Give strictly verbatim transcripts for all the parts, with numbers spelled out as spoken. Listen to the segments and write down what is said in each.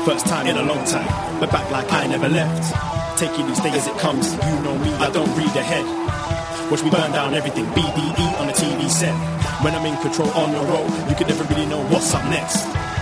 First time in a long time, but back like I never left. Taking these things as it comes, you know me, I don't read ahead. Watch me burn down everything, B D E on the T V set. When I'm in control on the road, you can never really know what's up next.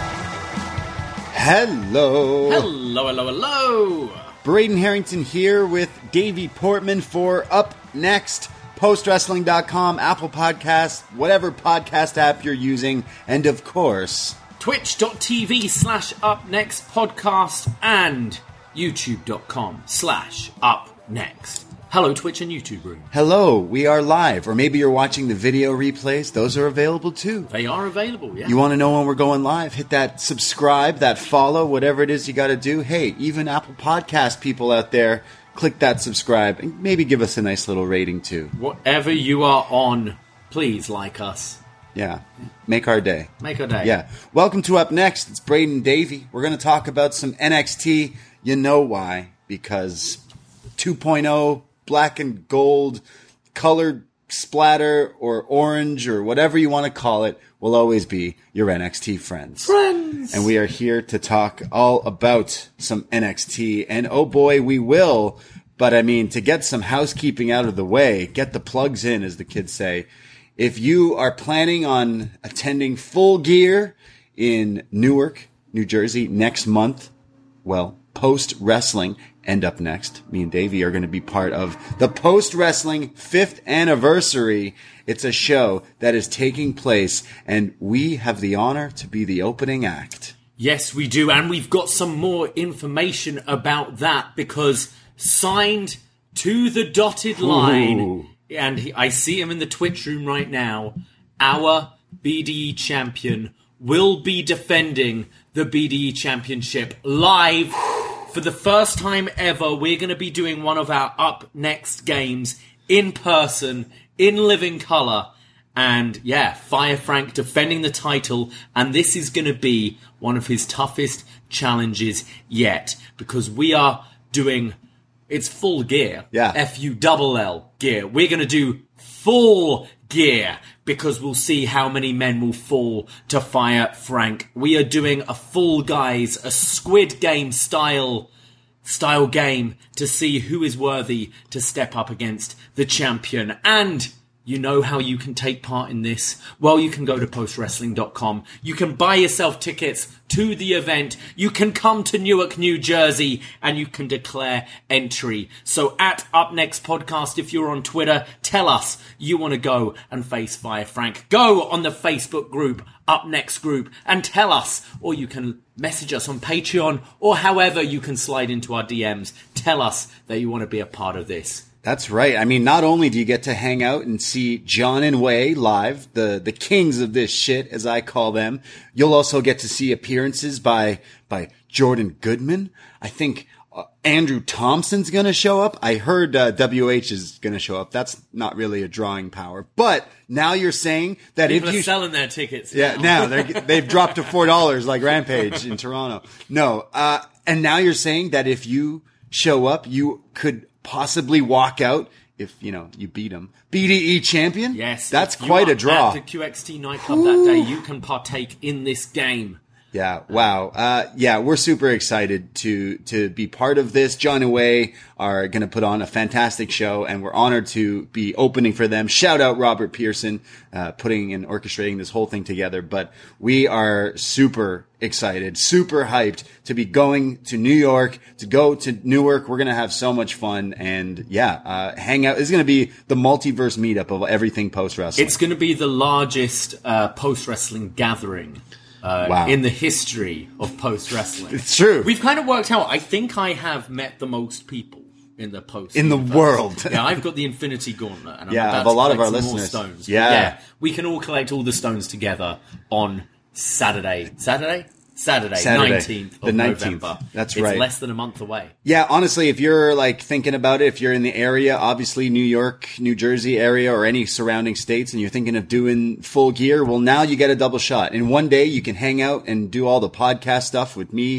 Hello. Hello, hello, hello. Braden Harrington here with Davey Portman for Up Next. Post Wrestling dot com, Apple Podcasts, whatever podcast app you're using, and of course, Twitch dot T V slash Up Next Podcast and YouTube dot com slash Up Next. Hello, Twitch and YouTube room. Hello, we are live, or maybe you're watching the video replays. Those are available too. They are available, yeah. You want to know when we're going live? Hit that subscribe, that follow, whatever it is you got to do. Hey, even Apple Podcast people out there, click that subscribe and maybe give us a nice little rating too. Whatever you are on, please like us. Yeah, make our day. Make our day. Yeah. Welcome to Up Next. It's Braden Davey. We're going to talk about some N X T. You know why? Because two point oh, black and gold, colored splatter, or orange, or whatever you want to call it, will always be your N X T friends. Friends! And we are here to talk all about some N X T. And oh boy, we will. But I mean, to get some housekeeping out of the way, get the plugs in, as the kids say. If you are planning on attending Full Gear in Newark, New Jersey next month, well, Post Wrestling and Up Next, me and Davey are going to be part of the Post Wrestling fifth anniversary. It's a show that is taking place, and we have the honor to be the opening act. Yes, we do, and we've got some more information about that, because signed to the dotted line, Ooh. and he, I see him in the Twitch room right now, our B D E champion will be defending the B D E championship live. For the first time ever, we're going to be doing one of our Up Next games in person, in living colour. And yeah, Fire Frank defending the title. And this is going to be one of his toughest challenges yet. Because we are doing, it's full gear. Yeah. F U L L gear. We're going to do full gear. Because we'll see how many men will fall to Fire Frank. We are doing a Full Guys, a Squid Game style style game to see who is worthy to step up against the champion. And you know how you can take part in this? Well, you can go to Post Wrestling dot com. You can buy yourself tickets to the event. You can come to Newark, New Jersey, and you can declare entry. So at Up Next Podcast, if you're on Twitter, tell us you want to go and face Fire Frank. Go on the Facebook group, Up Next group, and tell us. Or you can message us on Patreon, or however you can slide into our D Ms. Tell us that you want to be a part of this. That's right. I mean, not only do you get to hang out and see John and Wai live, the, the kings of this shit, as I call them, you'll also get to see appearances by, by Jordan Goodman. I think uh, Andrew Thompson's going to show up. I heard uh, W H is going to show up. That's not really a drawing power. But now you're saying that People if are you... selling their tickets Yeah, now. now they're, they've dropped to four dollars like Rampage in Toronto. No, uh, and now you're saying that if you show up, you could possibly walk out if, you know, you beat him. B D E champion? Yes. That's if you quite are a draw. At the Q X T nightclub that day, you can partake in this game. Yeah, wow. Uh, yeah, we're super excited to, to be part of this. John and Wai are going to put on a fantastic show, and we're honored to be opening for them. Shout out Robert Pearson, uh, putting and orchestrating this whole thing together. But we are super excited, super hyped to be going to New York, to go to Newark. We're going to have so much fun, and yeah, uh, hang out. It's going to be the multiverse meetup of everything post-wrestling. It's going to be the largest uh, post-wrestling gathering Uh, wow. in the history of post-wrestling. It's true. We've kind of worked out, I think I have met the most people in the post In the universe. world. Yeah, I've got the Infinity Gauntlet, and I'm Yeah, about of a to lot of collect our some more listeners. stones. Yeah. yeah. We can all collect all the stones together on Saturday. Saturday? Saturday, Saturday, nineteenth the of nineteenth. November. That's it's right. It's less than a month away. Yeah, honestly, if you're like thinking about it, if you're in the area, obviously New York, New Jersey area, or any surrounding states, and you're thinking of doing Full Gear, well, now you get a double shot. In one day, you can hang out and do all the podcast stuff with me,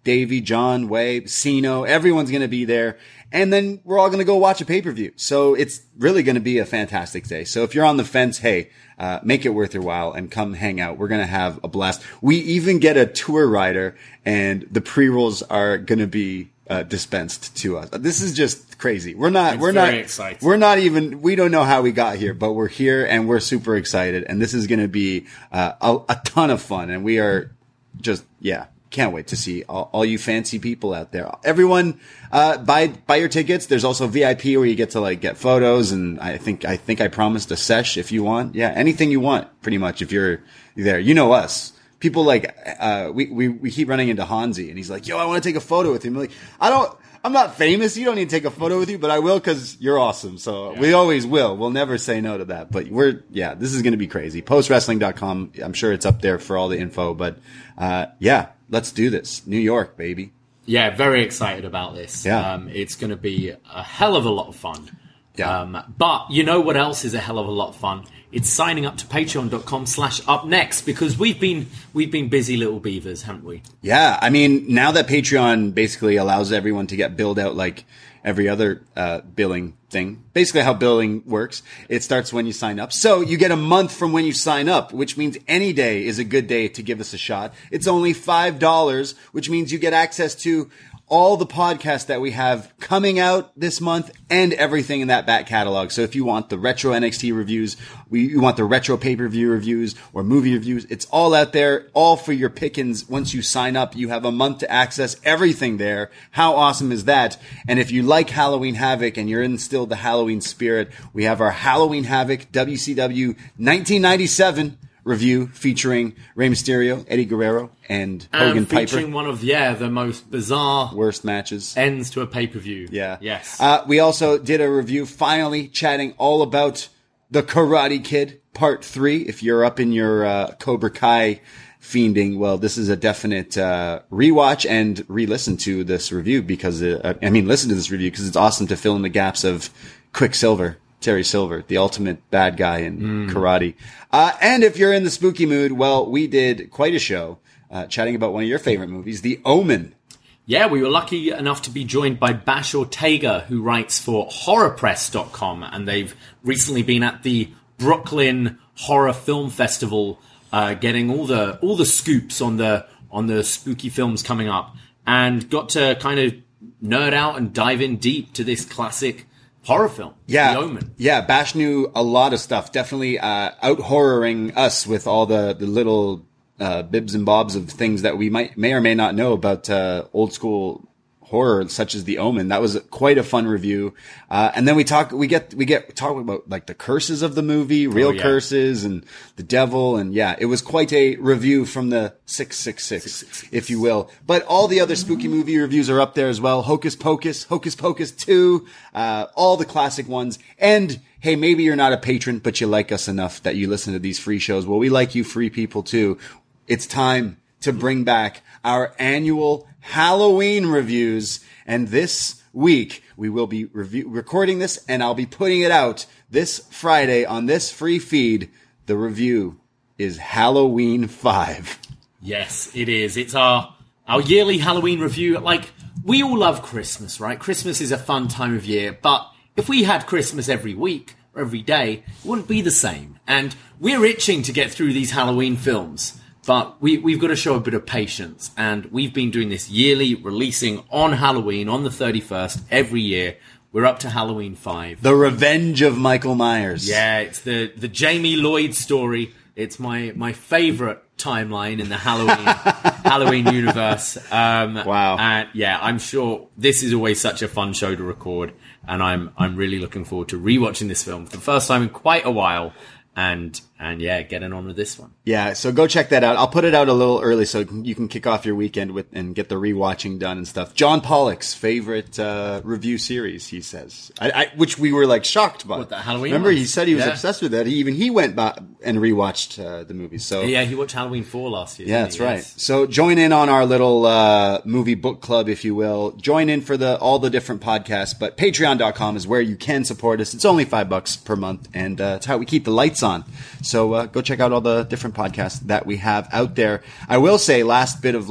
Davey, John, Way, Sino, everyone's going to be there. And then we're all going to go watch a pay-per-view. So it's really going to be a fantastic day. So if you're on the fence, hey, uh, make it worth your while and come hang out. We're going to have a blast. We even get a tour rider, and the pre-rolls are going to be uh, dispensed to us. This is just crazy. We're not, it's we're very not, exciting. We're not even, we don't know how we got here, but we're here and we're super excited. And this is going to be uh, a, a ton of fun. And we are just, yeah. Can't wait to see all, all you fancy people out there. Everyone, uh, buy, buy your tickets. There's also V I P where you get to like get photos. And I think, I think I promised a sesh if you want. Yeah. Anything you want pretty much if you're there. You know us. People like, uh, we, we, we keep running into Hansi and he's like, yo, I want to take a photo with him. I'm like, I don't, I'm not famous. You don't need to take a photo with you, but I will because you're awesome. So yeah. We always will. We'll never say no to that. But we're, yeah, this is going to be crazy. post wrestling dot com. I'm sure it's up there for all the info. But, uh, yeah. Let's do this. New York, baby. Yeah, very excited about this. Yeah. Um, it's going to be a hell of a lot of fun. Yeah. Um, but you know what else is a hell of a lot of fun? It's signing up to patreon.com slash up next because we've been we've been busy little beavers, haven't we? Yeah. I mean, now that Patreon basically allows everyone to get billed out like every other uh billing thing, basically how billing works, it starts when you sign up. So you get a month from when you sign up, which means any day is a good day to give us a shot. It's only five dollars, which means you get access to all the podcasts that we have coming out this month and everything in that back catalog. So if you want the retro N X T reviews, we, you want the retro pay-per-view reviews or movie reviews, it's all out there, all for your pickings. Once you sign up, you have a month to access everything there. How awesome is that? And if you like Halloween Havoc and you're in still the Halloween spirit, we have our Halloween Havoc W C W nineteen ninety-seven review featuring Rey Mysterio, Eddie Guerrero, and Hogan and featuring Piper. One of, yeah, the most bizarre worst matches. Ends to a pay-per-view. Yeah. Yes. Uh, we also did a review, finally chatting all about The Karate Kid Part three. If you're up in your uh, Cobra Kai fiending, well, this is a definite uh, rewatch and re-listen to this review because, uh, I mean, listen to this review because it's awesome to fill in the gaps of Quicksilver. Terry Silver, the ultimate bad guy in mm. karate. Uh, and if you're in the spooky mood, well, we did quite a show uh, chatting about one of your favorite movies, The Omen. Yeah, we were lucky enough to be joined by Bash Ortega, who writes for horror press dot com, and they've recently been at the Brooklyn Horror Film Festival, uh, getting all the all the scoops on the on the spooky films coming up, and got to kind of nerd out and dive in deep to this classic horror film, yeah, The Omen. Yeah, Bash knew a lot of stuff. Definitely uh, out-horroring us with all the, the little uh, bibs and bobs of things that we might may or may not know about uh, old-school horror, such as The Omen. That was quite a fun review. Uh, and then we talk, we get, we get talk about like the curses of the movie, real oh, yeah. curses and the devil. And yeah, it was quite a review from the six six six, if you will. But all the other spooky movie reviews are up there as well. Hocus Pocus, Hocus Pocus two, uh, all the classic ones. And hey, maybe you're not a patron, but you like us enough that you listen to these free shows. Well, we like you free people too. It's time to bring back our annual Halloween reviews. And this week we will be review- recording this and I'll be putting it out this Friday on this free feed. The review is Halloween five. Yes, it is. It's our, our yearly Halloween review. Like, we all love Christmas, right? Christmas is a fun time of year, but if we had Christmas every week or every day, it wouldn't be the same. And we're itching to get through these Halloween films. But we, we've got to show a bit of patience, and we've been doing this yearly, releasing on Halloween, on the thirty-first, every year. We're up to Halloween five. The Revenge of Michael Myers. Yeah, it's the, the Jamie Lloyd story. It's my, my favorite timeline in the Halloween Halloween universe. Um, wow. And yeah, I'm sure this is always such a fun show to record, and I'm I'm really looking forward to rewatching this film for the first time in quite a while. And, and yeah, getting on with this one. Yeah, so go check that out. I'll put it out a little early so you can kick off your weekend with and get the rewatching done and stuff. John Pollock's favorite uh, review series, he says, I, I, which we were like shocked by. What, the Halloween Remember, ones? He said he was yeah. obsessed with that. He, even he went back and rewatched uh, the movies. So yeah, he watched Halloween four last year. Yeah, that's he? right. Yes. So join in on our little uh, movie book club, if you will. Join in for the all the different podcasts. But patreon dot com is where you can support us. It's only five bucks per month, and uh, it's how we keep the lights on. So uh, go check out all the different podcasts that we have out there. I will say, last bit of like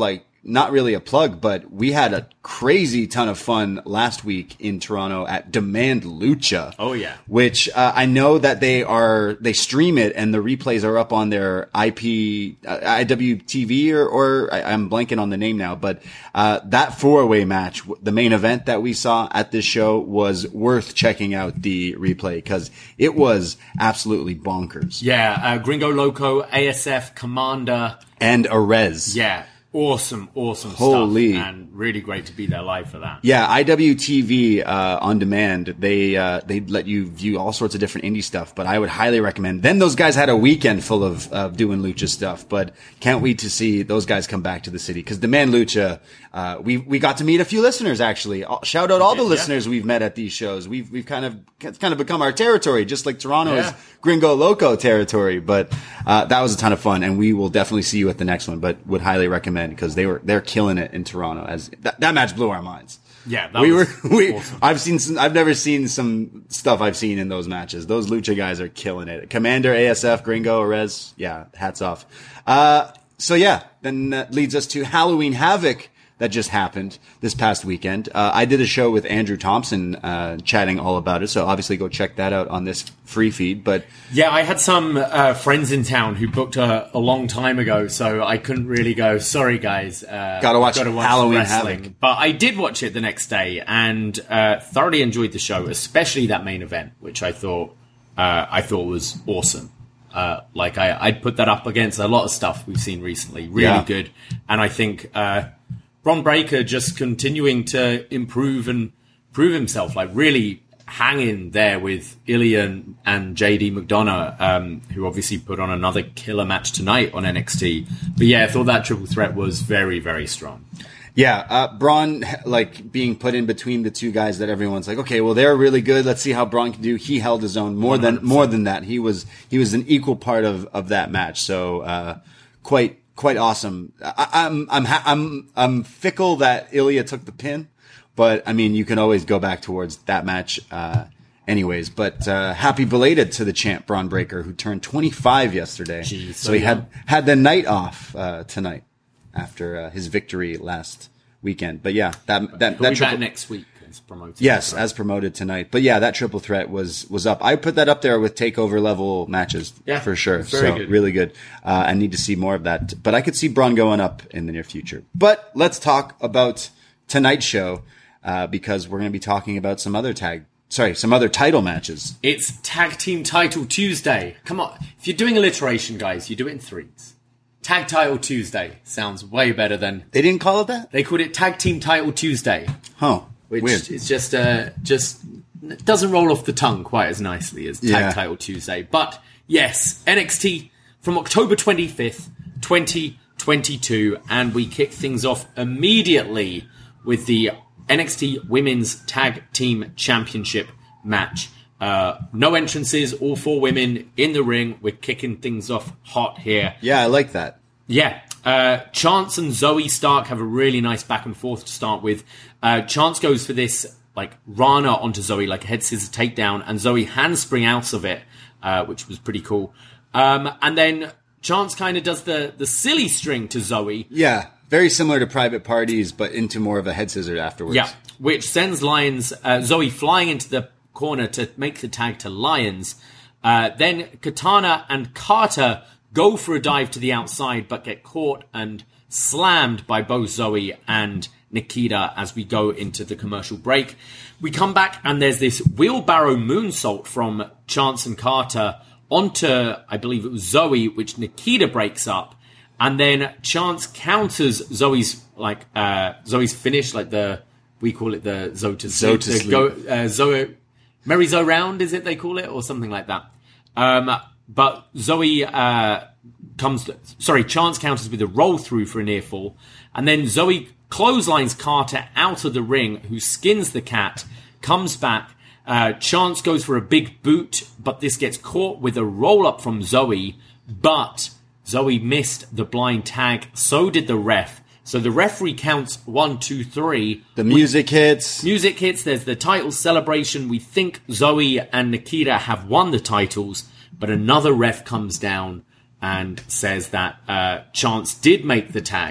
not really a plug, but we had a crazy ton of fun last week in Toronto at Demand Lucha. Oh yeah. Which, uh, I know that they are, they stream it and the replays are up on their I P, uh, I W T V or, or I, I'm blanking on the name now, but, uh, that four-way match, the main event that we saw at this show was worth checking out the replay because it was absolutely bonkers. Yeah. Uh, Gringo Loco, A S F, Commander. And Arez. Yeah. Awesome, awesome Holy. stuff, and really great to be there live for that. Yeah, I W T V uh, on demand. They uh, they let you view all sorts of different indie stuff, but I would highly recommend. Then those guys had a weekend full of uh, doing lucha stuff, but can't wait to see those guys come back to the city because Demand Lucha. Uh, we we got to meet a few listeners actually. Shout out all the yeah. listeners we've met at these shows. We've we've kind of it's kind of become our territory, just like Toronto's Yeah. Gringo Loco territory. But uh, that was a ton of fun, and we will definitely see you at the next one. But would highly recommend because they were they're killing it in Toronto. As that, that match blew our minds. Yeah, that we was were. We awesome. I've seen some. I've never seen some stuff I've seen in those matches. Those lucha guys are killing it. Commander, A S F, Gringo, Arez. Yeah, hats off. Uh, so yeah, then that leads us to Halloween Havoc. That just happened this past weekend. Uh, I did a show with Andrew Thompson, uh, chatting all about it. So obviously go check that out on this free feed. But Yeah, I had some uh, friends in town who booked a, a long time ago, so I couldn't really go, sorry guys. Uh, Gotta watch gotta watch Halloween wrestling. Havoc. But I did watch it the next day and uh, thoroughly enjoyed the show, especially that main event, which I thought uh, I thought was awesome. Uh, like I, I'd put that up against a lot of stuff we've seen recently. Really Yeah. good. And I think uh, Bron Breakker just continuing to improve and prove himself, like really hanging there with Ilya and, and J D McDonough, um, who obviously put on another killer match tonight on N X T. But yeah, I thought that triple threat was very, very strong. yeah, uh, Braun, like being put in between the two guys that everyone's like, okay, well, they're really good. Let's see how Braun can do. He held his own more one hundred percent. than, more than that. He was, he was an equal part of, of that match. So, uh, quite, quite awesome. I, I'm, I'm, ha- I'm, I'm fickle that Ilya took the pin, but I mean, you can always go back towards that match, uh, anyways. But, uh, happy belated to the champ, Bron Breakker, who turned twenty-five yesterday. Jeez, so so he young. had, had the night off, uh, tonight after, uh, his victory last weekend. But yeah, that, that, He'll that be triple- back next week. As promoted. Yes, Right. as promoted tonight. But yeah, that triple threat was was up. I put that up there with takeover level matches Yeah, for sure. it's very so good. really good. Uh, I need to see more of that. But I could see Braun going up in the near future. But let's talk about tonight's show uh, because we're going to be talking about some other tag, sorry, some other title matches. It's Tag Team Title Tuesday. Come on. If you're doing alliteration, guys, you do it in threes. Tag Title Tuesday sounds way better than... They didn't call it that? They called it Tag Team Title Tuesday. Huh. Which Weird. is just, uh, just it doesn't roll off the tongue quite as nicely as Tag Yeah. Title Tuesday. But yes, N X T from October twenty-fifth, twenty twenty-two. And we kick things off immediately with the N X T Women's Tag Team Championship match. Uh, no entrances, all four women in the ring. We're kicking things off hot here. Yeah, I like that. Yeah. Uh, Chance and Zoe Stark have a really nice back and forth to start with. Uh, Chance goes for this, like, Rana onto Zoe, like a head scissors takedown, and Zoe handspring out of it, uh, which was pretty cool. Um, and then Chance kind of does the, the silly string to Zoe. Yeah, very similar to Private Parties, but into more of a head scissor afterwards. Yeah. Which sends Lions, uh, Zoe flying into the corner to make the tag to Lions. Uh, then Katana and Carter go for a dive to the outside, but get caught and slammed by both Zoe and Nikita as we go into the commercial break. We come back and there's this wheelbarrow moonsault from Chance and Carter onto, I believe it was Zoe, which Nikita breaks up. And then Chance counters Zoe's, like, uh, Zoe's finish, like the, we call it the Zoe to sleep. Zoe to The sleep. Go, uh, Zoe, Merry Zoe round, is it they call it? Or something like that. Um, but Zoe, uh, comes, sorry, Chance counters with a roll through for a near fall. And then Zoe clotheslines Carter out of the ring, who skins the cat, comes back. Uh, Chance goes for a big boot, but this gets caught with a roll up from Zoe. But Zoe missed the blind tag. So did the ref. So the referee counts one, two, three. The music hits. Music hits. There's the title celebration. We think Zoe and Nikita have won the titles, but another ref comes down and says that uh, Chance did make the tag,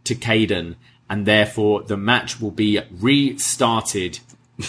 to Kayden, and therefore the match will be restarted.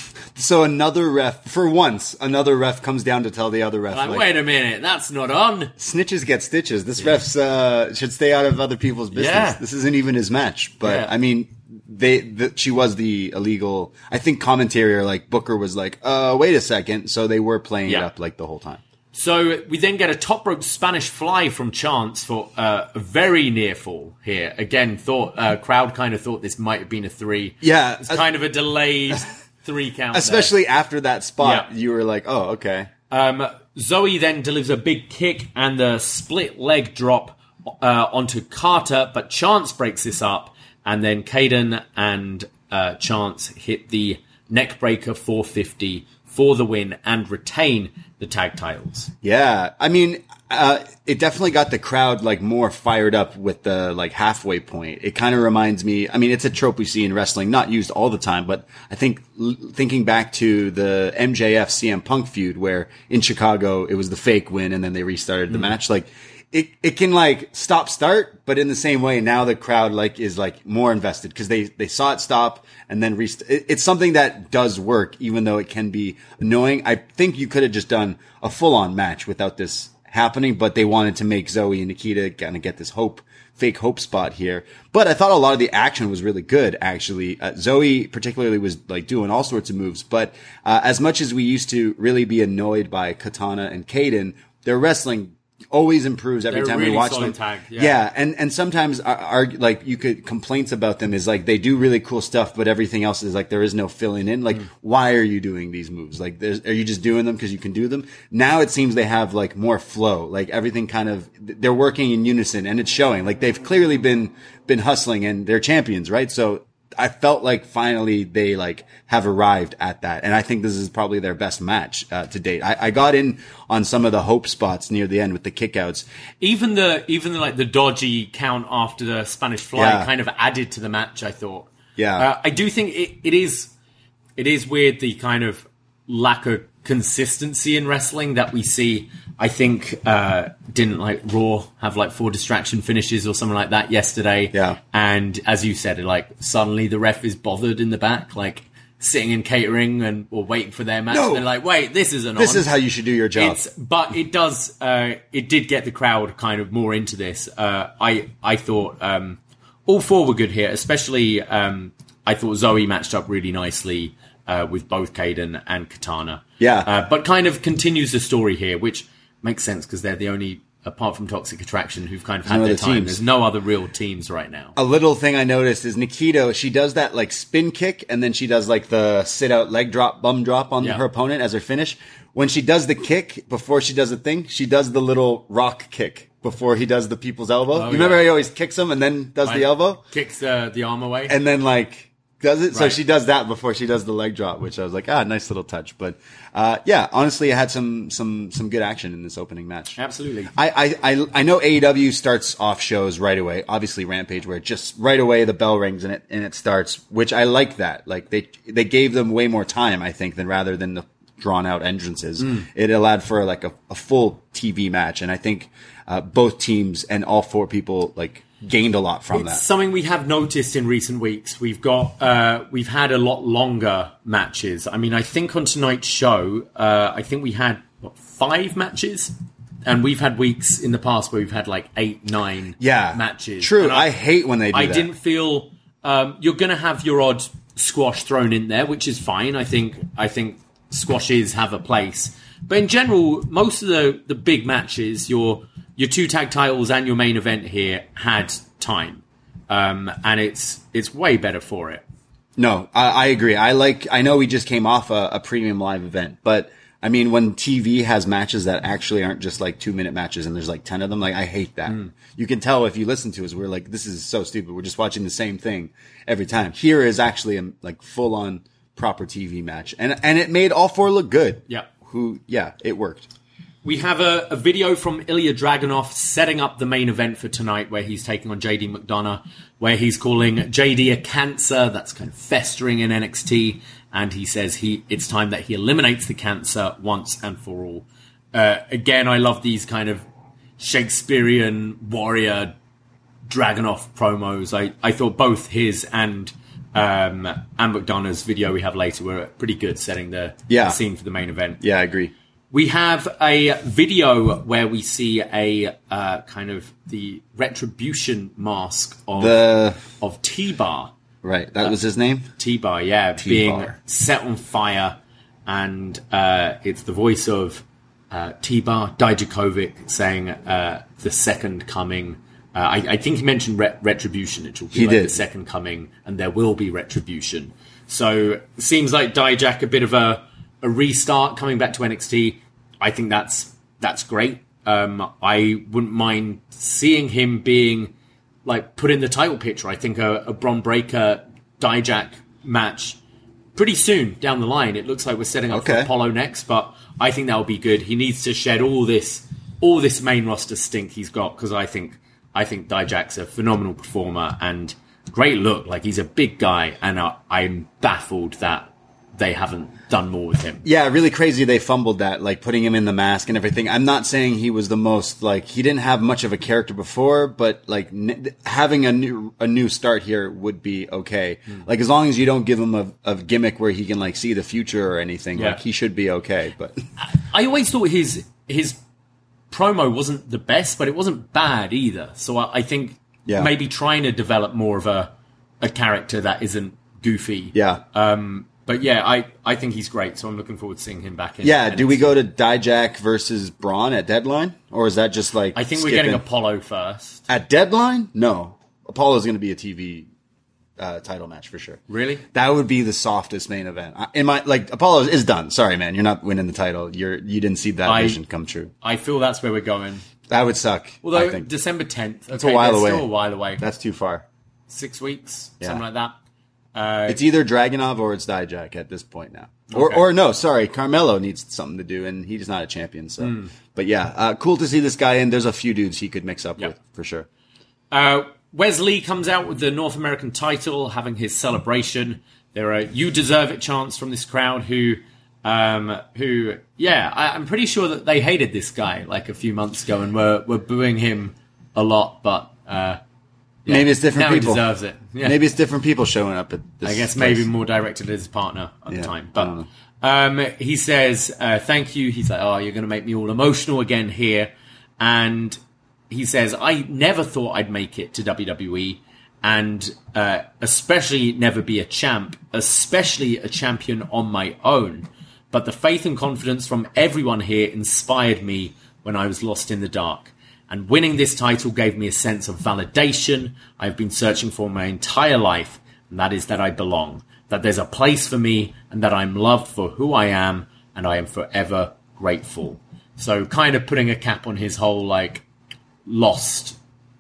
So another ref, for once, another ref comes down to tell the other ref, Like, like, wait a minute, that's not on. snitches get stitches. This yeah. ref's uh, should stay out of other people's business. Yeah. This isn't even his match. But, yeah. I mean, they the, she was the illegal... I think commentary or, like, Booker was like, uh, wait a second. So they were playing yeah. it up, like, the whole time. So we then get a top rope Spanish fly from Chance for uh, a very near fall here. Again, thought uh, crowd kind of thought this might have been a three. Yeah. It's kind of a delayed... Three count, especially there. after that spot, yeah. you were like, "Oh, okay." Um, Zoe then delivers a big kick and the split leg drop uh, onto Carter, but Chance breaks this up, and then Kayden and uh, Chance hit the neckbreaker four fifty for the win and retain the tag titles. Yeah, I mean, uh, it definitely got the crowd like more fired up with the like halfway point. It kind of reminds me, I mean, it's a trope we see in wrestling, not used all the time, but I think l- thinking back to the M J F C M Punk feud where in Chicago it was the fake win and then they restarted the mm. match. Like it, it can like stop start, but in the same way now the crowd like is like more invested because they, they saw it stop and then rest- it, it's something that does work, even though it can be annoying. I think you could have just done a full on match without this happening, but they wanted to make Zoe and Nikita kind of get this hope, fake hope spot here. But I thought a lot of the action was really good, actually. Uh, Zoe particularly was like doing all sorts of moves, but uh, as much as we used to really be annoyed by Katana and Kayden, their wrestling always improves every They're time really we watch solid them. Tag, yeah. yeah, and and sometimes our, our like you could complaints about them is like they do really cool stuff, but everything else is like there is no filling in. Like, mm. why are you doing these moves? Like, there's, are you just doing them because you can do them? Now it seems they have like more flow. Like everything kind of they're working in unison, and it's showing. Like they've clearly been been hustling, and they're champions, right? So I felt like finally they like have arrived at that. And I think this is probably their best match uh, to date. I, I got in on some of the hope spots near the end with the kickouts. Even the, even the, like the dodgy count after the Spanish fly Yeah. kind of added to the match, I thought. Yeah. Uh, I do think it, it is, it is weird the kind of lack of consistency in wrestling that we see. I think, uh, didn't like Raw have like four distraction finishes or something like that yesterday. Yeah. And as you said, like suddenly the ref is bothered in the back, like sitting in catering and or waiting for their match. No. And they're like, wait, this isn't This on. is how you should do your job. It's, but it does, uh, it did get the crowd kind of more into this. Uh, I, I thought, um, all four were good here, especially, um, I thought Zoe matched up really nicely, uh, with both Kayden and Katana. Yeah. Uh, but kind of continues the story here, which makes sense because they're the only, apart from Toxic Attraction, who've kind of had no their other time. teams. There's no other real teams right now. A little thing I noticed is Nikita, she does that like spin kick and then she does like the sit out leg drop, bum drop on Yeah. her opponent as her finish. When she does the kick before she does the thing, she does the little rock kick before he does the people's elbow. Oh, you remember yeah. how he always kicks him and then does Right. the elbow? Kicks uh, the arm away. And then like does it. So Right. she does that before she does the leg drop, which I was like, ah, nice little touch. But, uh, yeah, honestly, I had some, some, some good action in this opening match. Absolutely. I, I, I, I know A E W starts off shows right away. Obviously Rampage, where it just right away the bell rings and it, and it starts, which I like that. Like they, they gave them way more time, I think, than rather than the drawn out entrances. Mm. It allowed for like a, a full T V match. And I think, uh, both teams and all four people, like, gained a lot from it's that. Something we have noticed in recent weeks. We've got, uh, we've had a lot longer matches. I mean, I think on tonight's show, uh, I think we had what, five matches, and we've had weeks in the past where we've had like eight, nine yeah, matches. True. And I, I hate when they do I that. didn't feel um, you're going to have your odd squash thrown in there, which is fine. I think I think squashes have a place, but in general, most of the the big matches, your your two tag titles and your main event here had time, um, and it's it's way better for it. No, I, I agree. I like. I know we just came off a, a premium live event, but I mean, when T V has matches that actually aren't just like two minute matches and there's like ten of them, like I hate that. Mm. You can tell if you listen to us, we're like, this is so stupid. We're just watching the same thing every time. Here is actually a like full on proper T V match, and and it made all four look good. Yeah. Who? Yeah, it worked. We have a, a video from Ilya Dragunov setting up the main event for tonight, where he's taking on J D McDonough, where he's calling J D a cancer that's kind of festering in N X T, and he says he it's time that he eliminates the cancer once and for all. Uh, again, I love these kind of Shakespearean warrior Dragunov promos. I, I thought both his and um, and McDonough's video we have later were pretty good, setting the, yeah. the scene for the main event. Yeah, I agree. We have a video where we see a uh, kind of the retribution mask of the of T-Bar. Right, that uh, was his name? T-Bar, yeah, T-Bar. being set on fire. And uh, it's the voice of uh, T-Bar Dijakovic saying uh, the second coming. Uh, I, I think he mentioned re- retribution. It will be he like did. the second coming, and there will be retribution. So it seems like Dijak a bit of a, a restart coming back to N X T. I think that's that's great. Um, I wouldn't mind seeing him being like put in the title picture. I think a, a Bron Breakker Dijak match pretty soon down the line. It looks like we're setting up okay. for Apollo next, but I think that will be good. He needs to shed all this all this main roster stink he's got, because I think I think Dijak's a phenomenal performer and great look. Like, he's a big guy, and I, I'm baffled that they haven't done more with him. Yeah, really crazy they fumbled that, like putting him in the mask and everything. I'm not saying he was the most, like, he didn't have much of a character before, but like n- having a new a new start here would be okay. Mm. Like, as long as you don't give him a, a gimmick where he can like see the future or anything, yeah. like he should be okay. But I always thought his his promo wasn't the best, but it wasn't bad either. So I, I think yeah. maybe trying to develop more of a a character that isn't goofy. Yeah. Um. But yeah, I, I think he's great, so I'm looking forward to seeing him back in. Yeah, N X T. do we go to Dijak versus Braun at Deadline? Or is that just like I think skipping? we're getting Apollo first. At Deadline? No. Apollo's going to be a T V uh, title match for sure. Really? That would be the softest main event. In my like Apollo is done. Sorry, man. You're not winning the title. You're you didn't see that I, vision come true. I feel that's where we're going. That would suck. Although I think. December tenth, That's okay, a while that's away. Still a while away. That's too far. Six weeks, Yeah. something like that. Uh, It's either Dragunov or it's Dijak at this point now. Or, Okay. or no, sorry, Carmelo needs something to do, and he's not a champion. So, Mm. but yeah, uh, cool to see this guy in. There's a few dudes he could mix up Yep. with for sure. Uh, Wesley comes out with the North American title, having his celebration. There are "You Deserve It" chants from this crowd who, um, who, yeah, I, I'm pretty sure that they hated this guy like a few months ago and were were booing him a lot, but. Uh, Yeah. Maybe it's different now people. He deserves it. Yeah. Maybe it's different people showing up at this I guess place. maybe more directed at his partner at Yeah, the time. I But don't um, he says, uh, thank you. He's like, oh, you're going to make me all emotional again here. And he says, I never thought I'd make it to W W E, and uh, especially never be a champ, especially a champion on my own. But the faith and confidence from everyone here inspired me when I was lost in the dark. And winning this title gave me a sense of validation I've been searching for my entire life, and that is that I belong, that there's a place for me, and that I'm loved for who I am, and I am forever grateful. So kind of putting a cap on his whole, like, lost,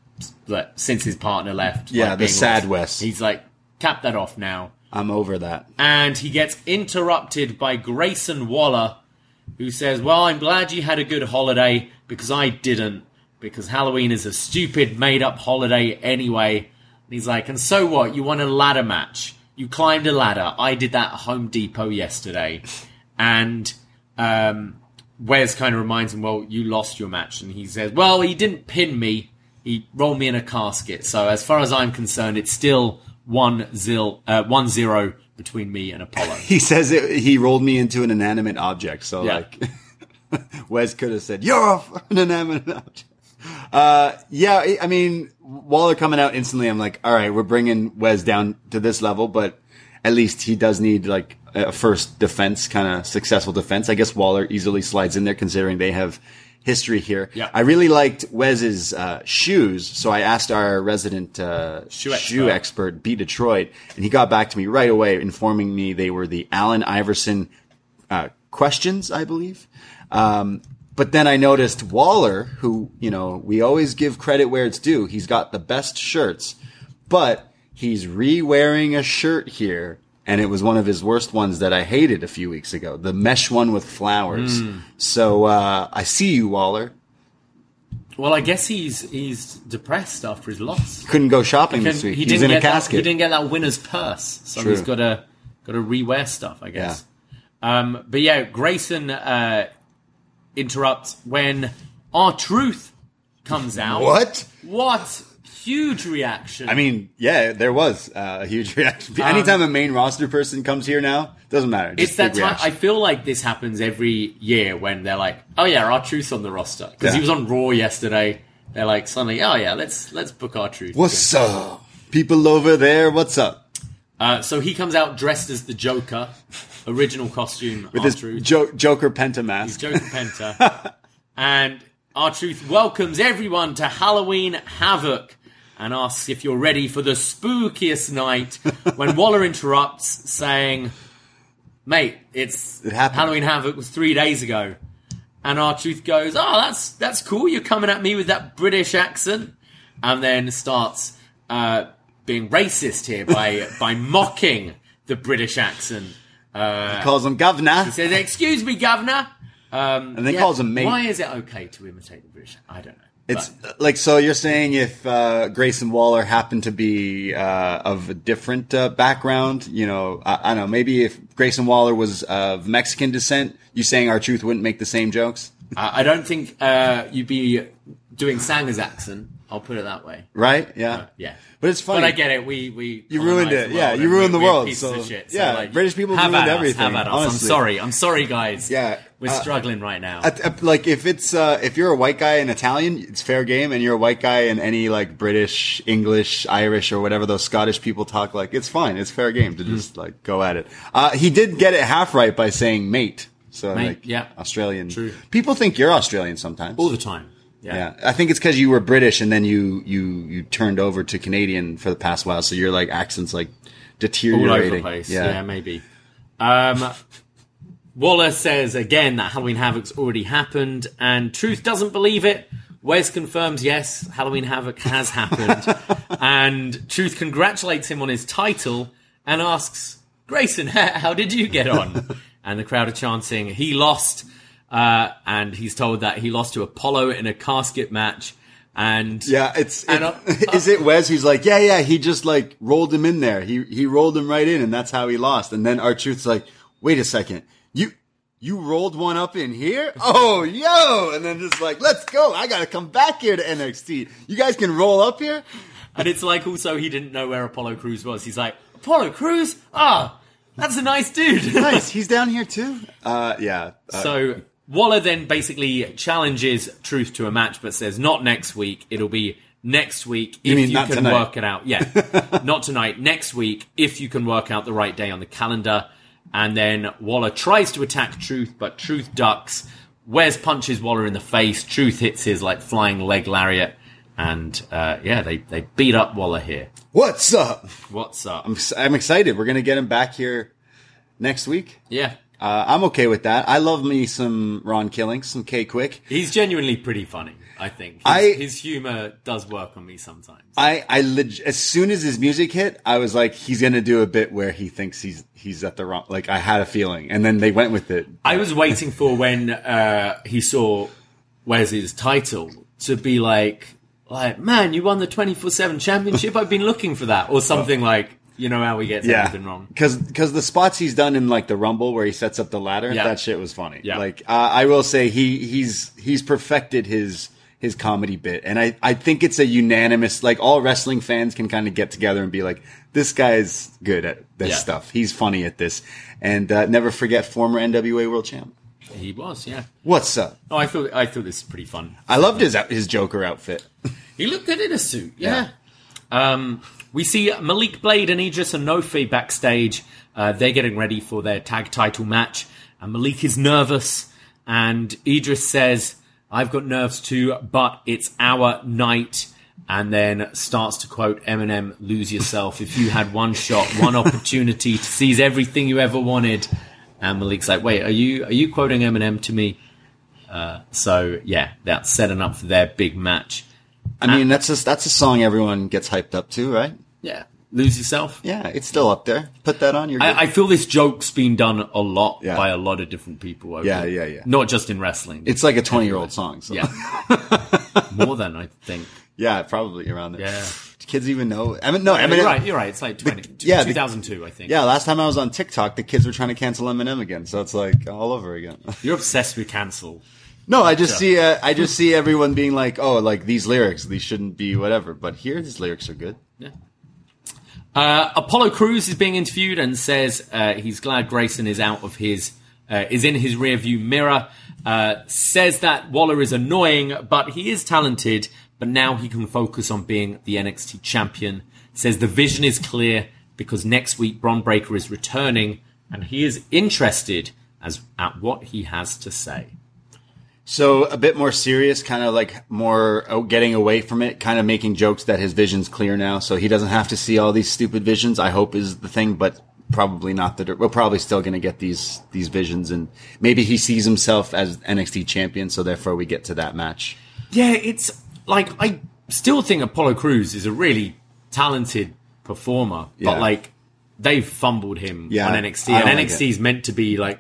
like, since his partner left. Yeah, like, the being sad lost. West. He's like, cap that off now. I'm over that. And he gets interrupted by Grayson Waller, who says, well, I'm glad you had a good holiday, because I didn't. Because Halloween is a stupid, made-up holiday anyway. And he's like, and so what? You won a ladder match. You climbed a ladder. I did that at Home Depot yesterday. And um, Wes kind of reminds him, well, you lost your match. And he says, well, he didn't pin me. He rolled me in a casket. So as far as I'm concerned, it's still one, zil, uh, one zero between me and Apollo. He says it, he rolled me into an inanimate object. So, Yeah. like, Wes could have said, you're an inanimate object. Uh, yeah, I mean, Waller coming out instantly, I'm like, all right, we're bringing Wes down to this level, but at least he does need like a first defense, kind of successful defense. I guess Waller easily slides in there considering they have history here. Yeah. I really liked Wes's, uh, shoes. So I asked our resident, uh, Shoe expert. shoe expert, B Detroit, and he got back to me right away informing me they were the Allen Iverson, uh, questions, I believe. Um, But then I noticed Waller, who, you know, we always give credit where it's due. He's got the best shirts, but he's re-wearing a shirt here. And it was one of his worst ones that I hated a few weeks ago. The mesh one with flowers. Mm. So, uh, I see you, Waller. Well, I guess he's he's depressed after his loss. Couldn't go shopping this week. He He's didn't in a get that, casket. he didn't get that winner's purse, so True. he's got to got to rewear stuff, I guess. Um, but yeah, Grayson uh, interrupts when R-Truth comes out. What? What? huge reaction. I mean, yeah, there was uh, a huge reaction. Anytime a main roster person comes here now, doesn't matter. Just it's that big time. reaction. I feel like this happens every year when they're like, "Oh yeah, R-Truth's on the roster," because Yeah. he was on Raw yesterday. They're like suddenly, "Oh yeah, let's let's book R-Truth." What's up, people over there? What's up? Uh, so he comes out dressed as the Joker, original costume With his R-Truth. jo- Joker Penta mask. Joker Penta. And R-Truth welcomes everyone to Halloween Havoc and asks if you're ready for the spookiest night when Waller interrupts saying, mate, it's It happened. Halloween Havoc was three days ago. And R-Truth goes, oh, that's that's cool. You're coming at me with that British accent. And then starts uh, being racist here by by mocking the British accent. He calls him governor. He says, excuse me, governor. Um, And then calls him mate. Why is it okay to imitate the British? I don't know. It's But like, so you're saying if uh, Grayson Waller happened to be uh, of a different uh, background, you know, I, I don't know, maybe if Grayson Waller was of Mexican descent, you saying R-Truth wouldn't make the same jokes? I I don't think uh, you'd be doing Sanger's accent. I'll put it that way. Right? Yeah. Yeah. But it's funny. But I get it. We we You ruined colonized it. the Yeah, world you and ruined the we- we're world, pieces so- of shit. So, yeah, like, British people have ruined at us, everything, Have at us. I'm honestly. sorry. I'm sorry, guys. Yeah, we're uh, struggling right now. At- at- like if it's uh, if you're a white guy in Italian, it's fair game, and you're a white guy in any like British, English, Irish, or whatever those Scottish people talk like, it's fine. It's fair game to Mm-hmm. just like go at it. Uh, he did get it half right by saying mate. So Mate, like yeah. Australian. True. People think you're Australian sometimes. All the time. Yeah. Yeah, I think it's because you were British and then you you you turned over to Canadian for the past while, so your like accent's like All deteriorating. over the place. Yeah, maybe. Um, Waller says again that Halloween Havoc's already happened, and Truth doesn't believe it. Wes confirms, yes, Halloween Havoc has happened. And Truth congratulates him on his title and asks, Grayson, how did you get on? And the crowd are chanting, he lost. Uh, and he's told that he lost to Apollo in a casket match. And Yeah, it's And, it, uh, is it Wes who's like, yeah, yeah, he just like rolled him in there. He he rolled him right in, and that's how he lost. And then R-Truth's like, wait a second, you you rolled one up in here? Oh, yo! And then just like, let's go. I gotta come back here to N X T. You guys can roll up here. And it's like also he didn't know where Apollo Crews was. He's like, Apollo Crews? Ah, that's a nice dude. Nice, he's down here too. Uh, yeah. Uh, So Waller then basically challenges Truth to a match, but says not next week. It'll be next week if You mean you not can tonight? work it out. Yeah, not tonight. Next week if you can work out the right day on the calendar. And then Waller tries to attack Truth, but Truth ducks. Wes punches Waller in the face. Truth hits his like flying leg lariat, and uh, yeah, they they beat up Waller here. what's up? What's up? I'm I'm excited. We're gonna get him back here next week. yeah. Uh, I'm okay with that. I love me some Ron Killing, some K Quick. He's genuinely pretty funny, I think. His, I- his humor does work on me sometimes. I, I leg- as soon as his music hit, I was like, he's gonna do a bit where he thinks he's he's at the wrong. Like I had a feeling, and then they went with it. I was waiting for when uh, he saw Wes's title to be like, like, man, you won the twenty-four seven championship. I've been looking for that, or something like, you know how he gets Yeah, everything wrong. because because the spots he's done in like the Rumble where he sets up the ladder, Yeah. that shit was funny. Yeah. Like uh, I will say he he's he's perfected his his comedy bit, and I I think it's a unanimous, like all wrestling fans can kind of get together and be like, this guy's good at this Yeah. stuff. He's funny at this, and uh, never forget former N W A World Champ. He was, yeah. What's up? Oh, I thought I thought this was pretty fun. I loved his his Joker outfit. He looked good in a suit, yeah. Um, we see Malik Blade and Idris Anofe backstage. Uh, they're getting ready for their tag title match. And Malik is nervous. And Idris says, I've got nerves too, but it's our night. And then starts to quote Eminem, lose yourself. If you had one shot, one opportunity to seize everything you ever wanted. And Malik's like, wait, are you are you quoting Eminem to me? Uh, so, yeah, that's setting up for their big match. I mean, that's a, that's a song everyone gets hyped up to, right? Yeah. Lose yourself. Yeah, it's still up there. Put that on. You're good. I, I feel this joke's been done a lot Yeah. by a lot of different people. Over, Yeah, yeah, yeah. Not just in wrestling. It's like a twenty-year-old song. So. Yeah. More than, I think. Yeah, probably around there. Yeah. Do kids even know? I mean, no, Eminem. You're right, you're right. It's like twenty, yeah, the- two thousand two, I think. Yeah, last time I was on TikTok, the kids were trying to cancel Eminem again. So it's like all over again. You're obsessed with cancel. No, I just see uh, I just see everyone being like, oh, like these lyrics, these shouldn't be whatever. But here, these lyrics are good. Yeah. Uh, Apollo Crews is being interviewed and says uh, he's glad Grayson is out of his uh, is in his rearview mirror. Uh, says that Waller is annoying, but he is talented. But now he can focus on being the N X T champion. Says the vision is clear because next week Bron Breakker is returning, and he is interested as at what he has to say. So a bit more serious, kind of like more getting away from it, kind of making jokes that his vision's clear now, so he doesn't have to see all these stupid visions, I hope is the thing, but probably not. The We're probably still going to get these these visions, and maybe he sees himself as N X T champion, so therefore we get to that match. Yeah, it's like, I still think Apollo Crews is a really talented performer, Yeah. but like, they've fumbled him Yeah, on N X T, I and don't like N X T is meant to be like,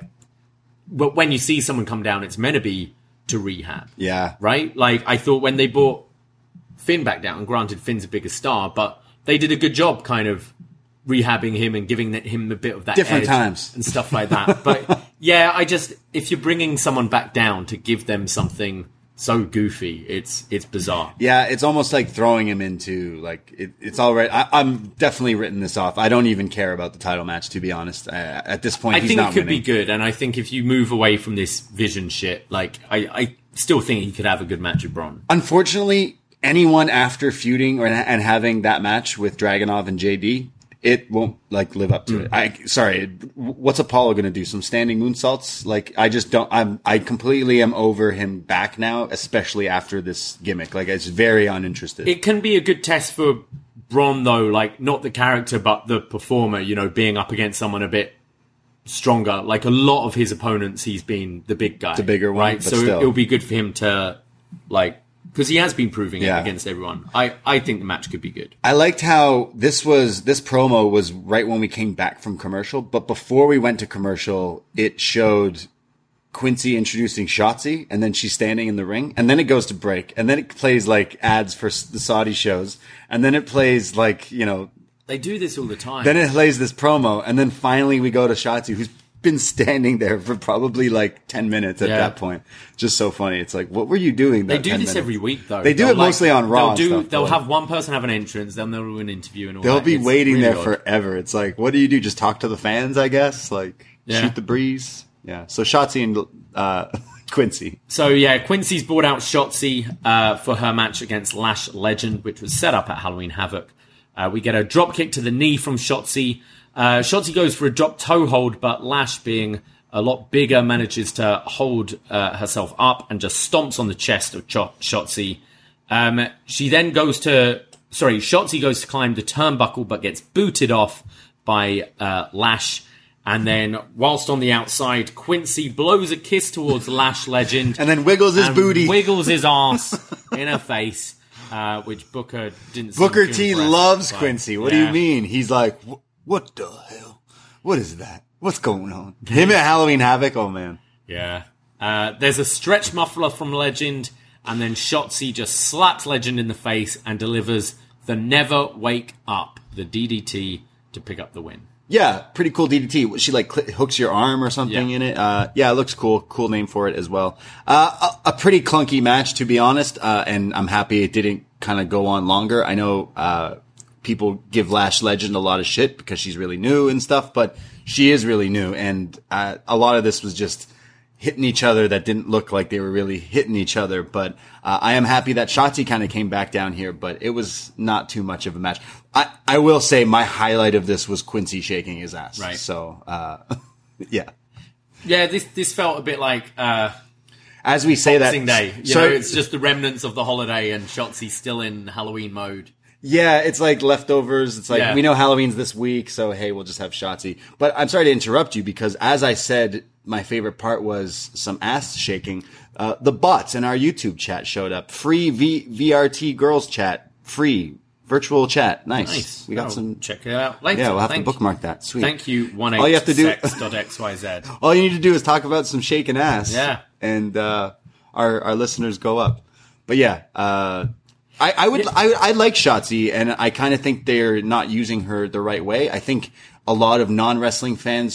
but when you see someone come down, it's meant to be to rehab. Yeah. Right? Like, I thought when they brought Finn back down, granted Finn's a bigger star, but they did a good job kind of rehabbing him and giving him a bit of that Different edge times. and stuff like that. But yeah, I just, if you're bringing someone back down to give them something so goofy, it's it's bizarre. Yeah, it's almost like throwing him into, like, it, it's already, I, I'm definitely written this off. I don't even care about the title match, to be honest. Uh, at this point, I he's think not it could winning. be good, and I think if you move away from this vision shit, like, I, I still think he could have a good match with Braun. Unfortunately, anyone after feuding or and having that match with Dragunov and J D, it won't like live up to Mm. it. I sorry, what's Apollo going to do? Some standing moonsaults? Like I just don't. I'm I completely am over him back now, especially after this gimmick. Like it's very uninterested. It can be a good test for Braun, though, like, not the character, but the performer, you know, being up against someone a bit stronger. Like, a lot of his opponents, he's been the big guy. The bigger one, right? but So still. it'll be good for him to, like, because he has been proving Yeah. it against everyone. I, I think the match could be good. I liked how this was, this promo was right when we came back from commercial, but before we went to commercial, it showed Quincy introducing Shotzi, and then she's standing in the ring, and then it goes to break, and then it plays like ads for s- the Saudi shows, and then it plays like, you know, They do this all the time. then it plays this promo, and then finally we go to Shotzi, who's been standing there for probably like ten minutes at Yeah. that point. Just so funny. It's like, what were you doing? They that do ten this minutes? every week, though. They do They'll, it mostly on Raw They'll, and do, stuff, they'll but- have one person have an entrance, then they'll do an interview and all They'll that. be It's waiting really there odd. forever. It's like, what do you do? Just talk to the fans, I guess? Like, Yeah. shoot the breeze? Yeah. So Shotzi and uh, Quincy. So yeah, Quincy's brought out Shotzi uh, for her match against Lash Legend, which was set up at Halloween Havoc. Uh, we get a drop kick to the knee from Shotzi. Uh, Shotzi goes for a drop toe hold, but Lash, being a lot bigger, manages to hold uh, herself up and just stomps on the chest of Ch- Shotzi. Um, she then goes to, sorry, Shotzi goes to climb the turnbuckle, but gets booted off by uh, Lash. And then, whilst on the outside, Quincy blows a kiss towards Lash Legend. And then wiggles his and booty. Wiggles his ass in her face, uh, which Booker didn't seem Booker too T impressed loves by. Quincy. What Yeah. do you mean? He's like, "Wh- what the hell? What is that? What's going on? Him at Halloween Havoc? Oh, man. Yeah. Uh, there's a stretch muffler from Legend, and then Shotzi just slaps Legend in the face and delivers the Never Wake Up, the D D T, to pick up the win. Yeah, pretty cool D D T. She like cl- hooks your arm or something Yeah. in it. Uh, yeah, it looks cool. Cool name for it as well. Uh, a, a pretty clunky match, to be honest. Uh, and I'm happy it didn't kind of go on longer. I know, uh, people give Lash Legend a lot of shit because she's really new and stuff, but she is really new. And, uh, a lot of this was just hitting each other that didn't look like they were really hitting each other. But uh, I am happy that Shotzi kind of came back down here, but it was not too much of a match. I, I will say my highlight of this was Quincy shaking his ass. Right. So, uh, yeah. Yeah, this this felt a bit like uh, As we say Boxing that, Day. You so know, it's just the remnants of the holiday, and Shotzi's still in Halloween mode. yeah, it's like leftovers. It's like, Yeah. we know Halloween's this week, so hey, we'll just have Shotzi. But I'm sorry to interrupt you because as I said, my favorite part was some ass shaking. Uh, the bots in our YouTube chat showed up. Free v- VRT girls chat. Free. Virtual chat. Nice. Nice. We got I'll some. check it out later. Yeah, we'll have Thank to bookmark that. Sweet. Thank you, one All you have to do- sex dot x y z. All you need to do is talk about some shaking ass. Yeah. And, uh, our, our listeners go up. But yeah, uh, I, I would, I, I like Shotzi, and I kind of think they're not using her the right way. I think a lot of non-wrestling fans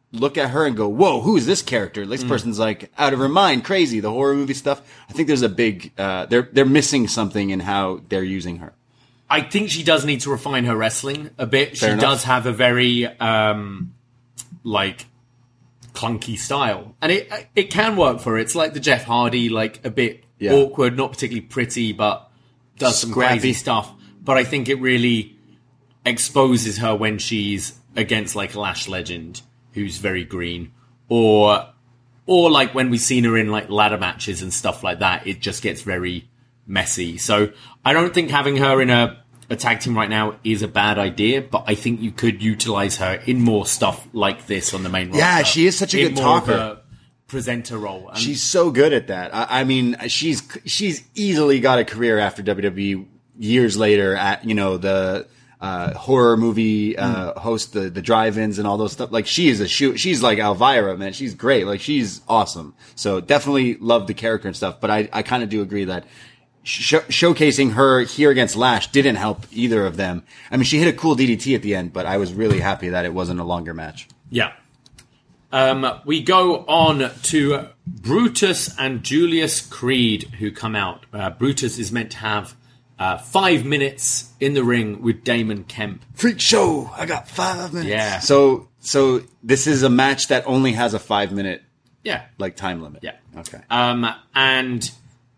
look at her and go, whoa, who is this character? This mm. person's like out of her mind, crazy, the horror movie stuff. I think there's a big, uh, they're, they're missing something in how they're using her. I think she does need to refine her wrestling a bit. Fair she enough. does have a very, um, like, clunky style. And it it can work for her. It's like the Jeff Hardy, like, a bit yeah. awkward, not particularly pretty, but does some Scrappy. crazy stuff. But I think it really exposes her when she's against, like, Lash Legend, who's very green. Or, or like, when we've seen her in, like, ladder matches and stuff like that, it just gets very messy. So I don't think having her in a, a tag team right now is a bad idea, but I think you could utilize her in more stuff like this on the main roster. Yeah, she is such a in good more talker. Of a presenter role. And she's so good at that. I, I mean, she's she's easily got a career after W W E years later at, you know, the uh, horror movie uh, mm. host, the the drive-ins and all those stuff. Like, she is a shoot. She's like Elvira, man. She's great. Like, she's awesome. So definitely love the character and stuff. But I I kind of do agree that Sh- showcasing her here against Lash didn't help either of them. I mean, she hit a cool D D T at the end, but I was really happy that it wasn't a longer match. Yeah. Um, we go on to Brutus and Julius Creed, who come out. Uh, Brutus is meant to have uh, five minutes in the ring with Damon Kemp. Freak show! I got five minutes. Yeah. So, so this is a match that only has a five minute, yeah, like time limit. Yeah. Okay. Um, and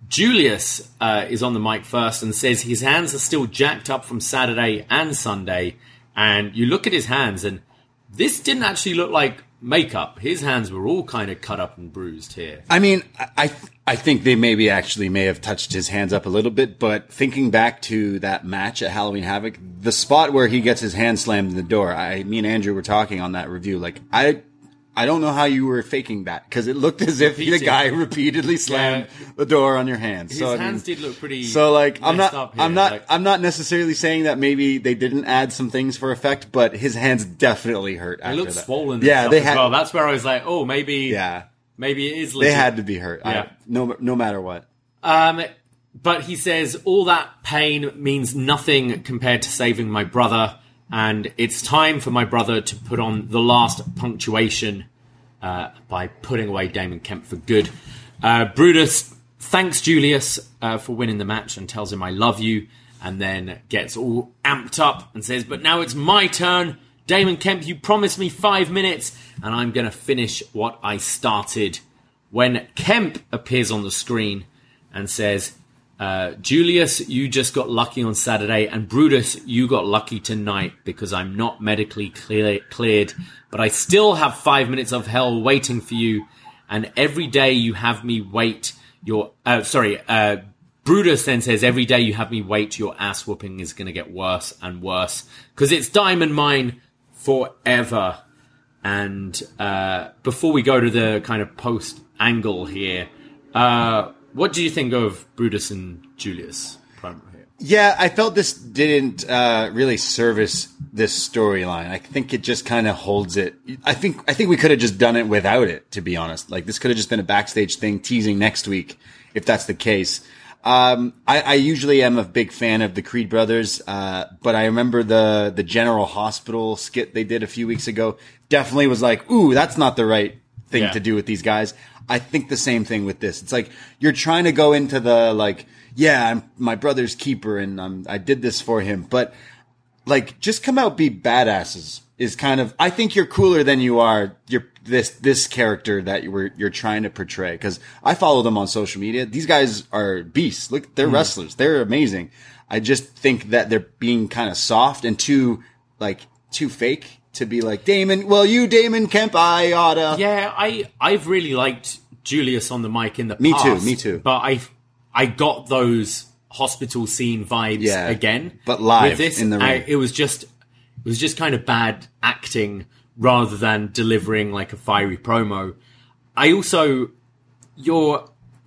Julius uh, is on the mic first and says his hands are still jacked up from Saturday and Sunday. And you look at his hands, and this didn't actually look like makeup. His hands were all kind of cut up and bruised here. I mean, I I think they maybe actually may have touched his hands up a little bit, but thinking back to that match at Halloween Havoc, the spot where he gets his hand slammed in the door, I, me and Andrew were talking on that review, like, I... I don't know how you were faking that, because it looked as if the guy repeatedly slammed yeah. the door on your hands. His so, hands I mean, did look pretty. So, like, I'm not, up here. I'm not, like, I'm not necessarily saying that maybe they didn't add some things for effect, but his hands definitely hurt. They after looked that. swollen. Yeah, and they stuff had. As well. That's where I was like, oh, maybe. Yeah, maybe it is. Legit. They had to be hurt. Yeah. I, no, no matter what. Um, but he says all that pain means nothing compared to saving my brother, and it's time for my brother to put on the last punctuation. Uh, by putting away Damon Kemp for good. Uh, Brutus thanks Julius uh, for winning the match and tells him, I love you, and then gets all amped up and says, but now it's my turn. Damon Kemp, you promised me five minutes, and I'm going to finish what I started. When Kemp appears on the screen and says, uh, Julius, you just got lucky on Saturday, and Brutus, you got lucky tonight because I'm not medically clear- cleared, but I still have five minutes of hell waiting for you, and every day you have me wait, your... Uh, sorry, uh, Brutus then says, every day you have me wait, your ass whooping is going to get worse and worse, because it's Diamond Mine forever. And uh, before we go to the kind of post-angle here, uh, what do you think of Brutus and Julius? Yeah, I felt this didn't uh, really service this storyline. I think it just kind of holds it. I think I think we could have just done it without it, to be honest. Like, this could have just been a backstage thing, teasing next week, if that's the case. Um, I, I usually am a big fan of the Creed brothers, uh, but I remember the the General Hospital skit they did a few weeks ago. Definitely was like, ooh, that's not the right thing yeah. to do with these guys. I think the same thing with this. It's like you're trying to go into the, like, yeah, I'm my brother's keeper and I'm, I did this for him. But, like, just come out, be badasses is kind of, I think you're cooler than you are. You're this, this character that you were, you're trying to portray. Cause I follow them on social media. These guys are beasts. Look, they're mm. wrestlers. They're amazing. I just think that they're being kind of soft and too, like, too fake to be like, Damon, well, you, Damon Kemp, I oughta. Yeah, I, I've really liked Julius on the mic in the me past. Me too, me too. But I, I got those hospital scene vibes yeah, again. But live with this, in the ring. I, it was just, it was just kind of bad acting rather than delivering like a fiery promo. I also, you're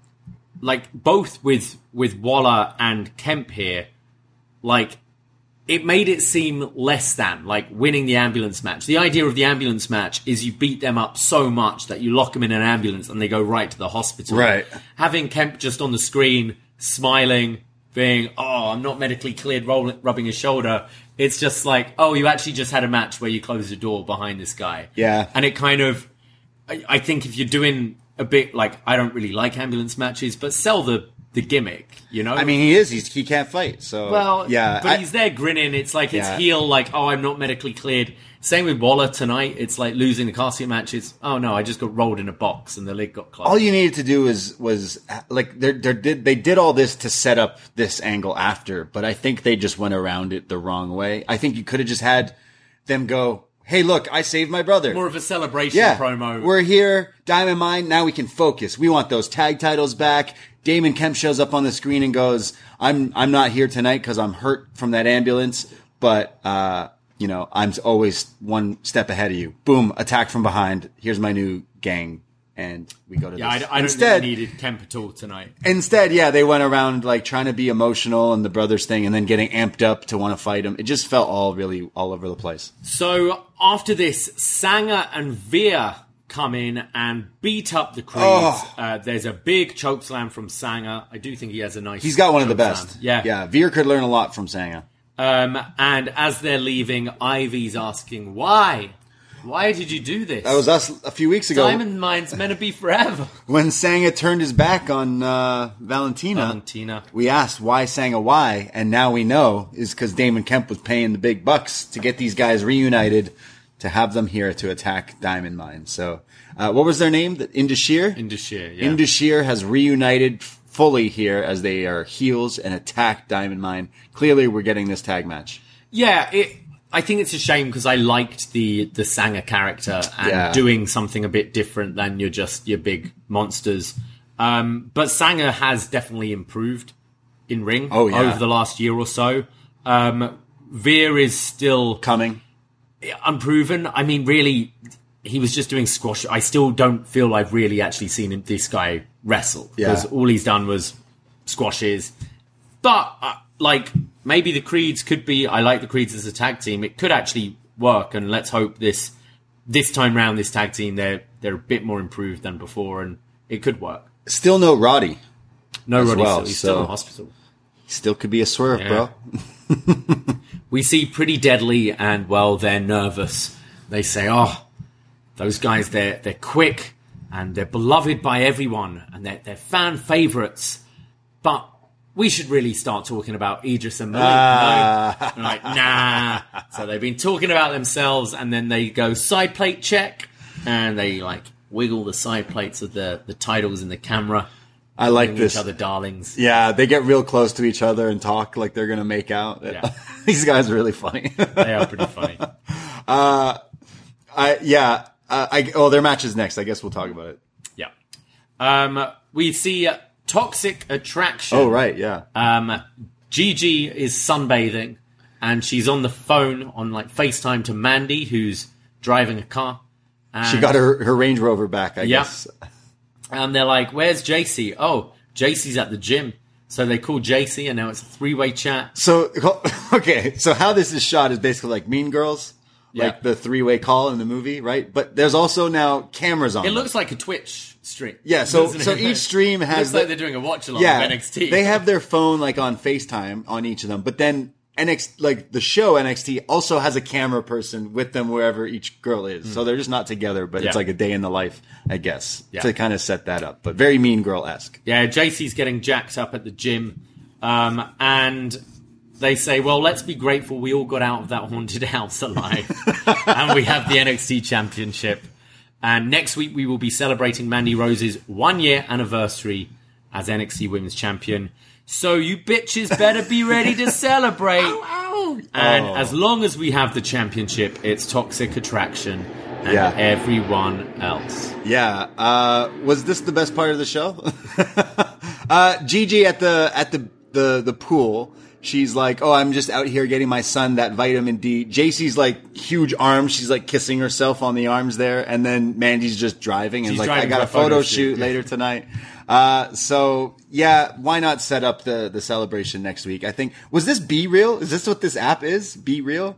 like both with, with Waller and Kemp here, like, it made it seem less than, like, winning the ambulance match. The idea of the ambulance match is you beat them up so much that you lock them in an ambulance and they go right to the hospital. Right. Having Kemp just on the screen, smiling, being, oh, I'm not medically cleared, rolling, rubbing his shoulder, It's just like, oh, you actually just had a match where you closed the door behind this guy. Yeah. And it kind of, I, I think if you're doing a bit, like, I don't really like ambulance matches, but sell the, the gimmick, you know? I mean, he is. He's, he can't fight. So, well, yeah. but I, he's there grinning. It's like it's Yeah. heel, like, oh, I'm not medically cleared. Same with Waller tonight. It's like losing the casket matches. Oh, no, I just got rolled in a box and the lid got closed. all you needed to do was was like they they did they did all this to set up this angle after, but I think they just went around it the wrong way. I think you could have just had them go, "Hey, look, I saved my brother." More of a celebration yeah, promo. We're here, Diamond Mine. Now we can focus. We want those tag titles back. Damon Kemp shows up on the screen and goes, "I'm I'm not here tonight because I'm hurt from that ambulance, but uh, you know, I'm always one step ahead of you." Boom, attack from behind. Here's my new gang, and we go to yeah, this. I, I don't instead, think they needed Kemp at all tonight. instead, yeah, they went around like trying to be emotional and the brothers thing, and then getting amped up to want to fight him. It just felt all really all over the place. So after this, Sanger and Veer come in and beat up the Creeds. Oh. Uh, there's a big chokeslam from Sanger. I do think he has a nice. He's got one of the chokeslam. best. Yeah, yeah. Veer could learn a lot from Sanga. Um, and as they're leaving, Ivy's asking, "Why? Why did you do this? That was us a few weeks ago Diamond Mine's meant to be forever." when Sanga turned his back on uh, Valentina. Valentina. We asked why Sanga why, and now we know is because Damon Kemp was paying the big bucks to get these guys reunited, to have them here to attack Diamond Mine. So, uh, what was their name? The Indashir? Indashir, yeah. Indashir has reunited fully here as they are heels and attack Diamond Mine. Clearly, we're getting this tag match. Yeah, it, I think it's a shame because I liked the the Sanger character and Yeah. doing something a bit different than you're just your big monsters. Um, but Sanger has definitely improved in ring Oh, yeah. over the last year or so. Um, Veer is still Coming. unproven. I mean, really, he was just doing squash. I still don't feel I've really actually seen him, this guy wrestle because Yeah. all he's done was squashes. But uh, like maybe the Creeds could be. I like the Creeds as a tag team. It could actually work, and let's hope this this time round, this tag team they're they're a bit more improved than before, and it could work. Still no Roddy. No, As Roddy, well, still, he's still so- in hospital. Still could be a swerve, Yeah. bro. We see Pretty Deadly, and well, they're nervous. They say, "Oh, those guys, they're they're quick and they're beloved by everyone, and they're they're fan favorites. But we should really start talking about Idris and Malik." Ah. No? I'm like, nah. So they've been talking about themselves, and then they go side plate check, and they like wiggle the side plates of the the titles in the camera. I like calling this. Each other darlings. Yeah, they get real close to each other and talk like they're gonna make out. Yeah. These guys are really funny. They are pretty funny. I yeah. Uh, I oh, their match is next. I guess we'll talk about it. Yeah. Um, we see uh, Toxic Attraction. Oh right, yeah. Um, Gigi is sunbathing, and she's on the phone on like FaceTime to Mandy, who's driving a car. And, She got her, her Range Rover back. I Yeah. guess. and they're like, "Where's J C?" Oh, J C's at the gym. So they call J C, and now it's a three-way chat. So okay, so how this is shot is basically like Mean Girls, Yeah. like the three way call in the movie, right? But there's also now cameras on. It them. looks like a Twitch stream. Yeah, so doesn't so it? each stream It has looks the- like they're doing a watch along yeah, of N X T. they have their phone like on FaceTime on each of them, but then N X like the show N X T also has a camera person with them wherever each girl is. So they're just not together, but Yeah. it's like a day in the life, I guess, Yeah. to kind of set that up. But very Mean Girl esque. Yeah, J C's getting jacked up at the gym. Um, and they say, well, let's be grateful we all got out of that haunted house alive. And we have the N X T Championship. And next week we will be celebrating Mandy Rose's one-year anniversary as N X T Women's Champion. So you bitches better be ready to celebrate. And Oh. as long as we have the championship, it's Toxic Attraction and Yeah. everyone else. Yeah. Uh, was this the best part of the show? uh, Gigi at the at the, the the pool. She's like, "Oh, I'm just out here getting my son that vitamin D." J C's like huge arms. She's like kissing herself on the arms there, and then Mandy's just driving and She's like, "I driving got for a a photo photo shoot." shoot later tonight." Uh, so yeah, why not set up the the celebration next week? I think was this Be Real? Is this what this app is? Be Real?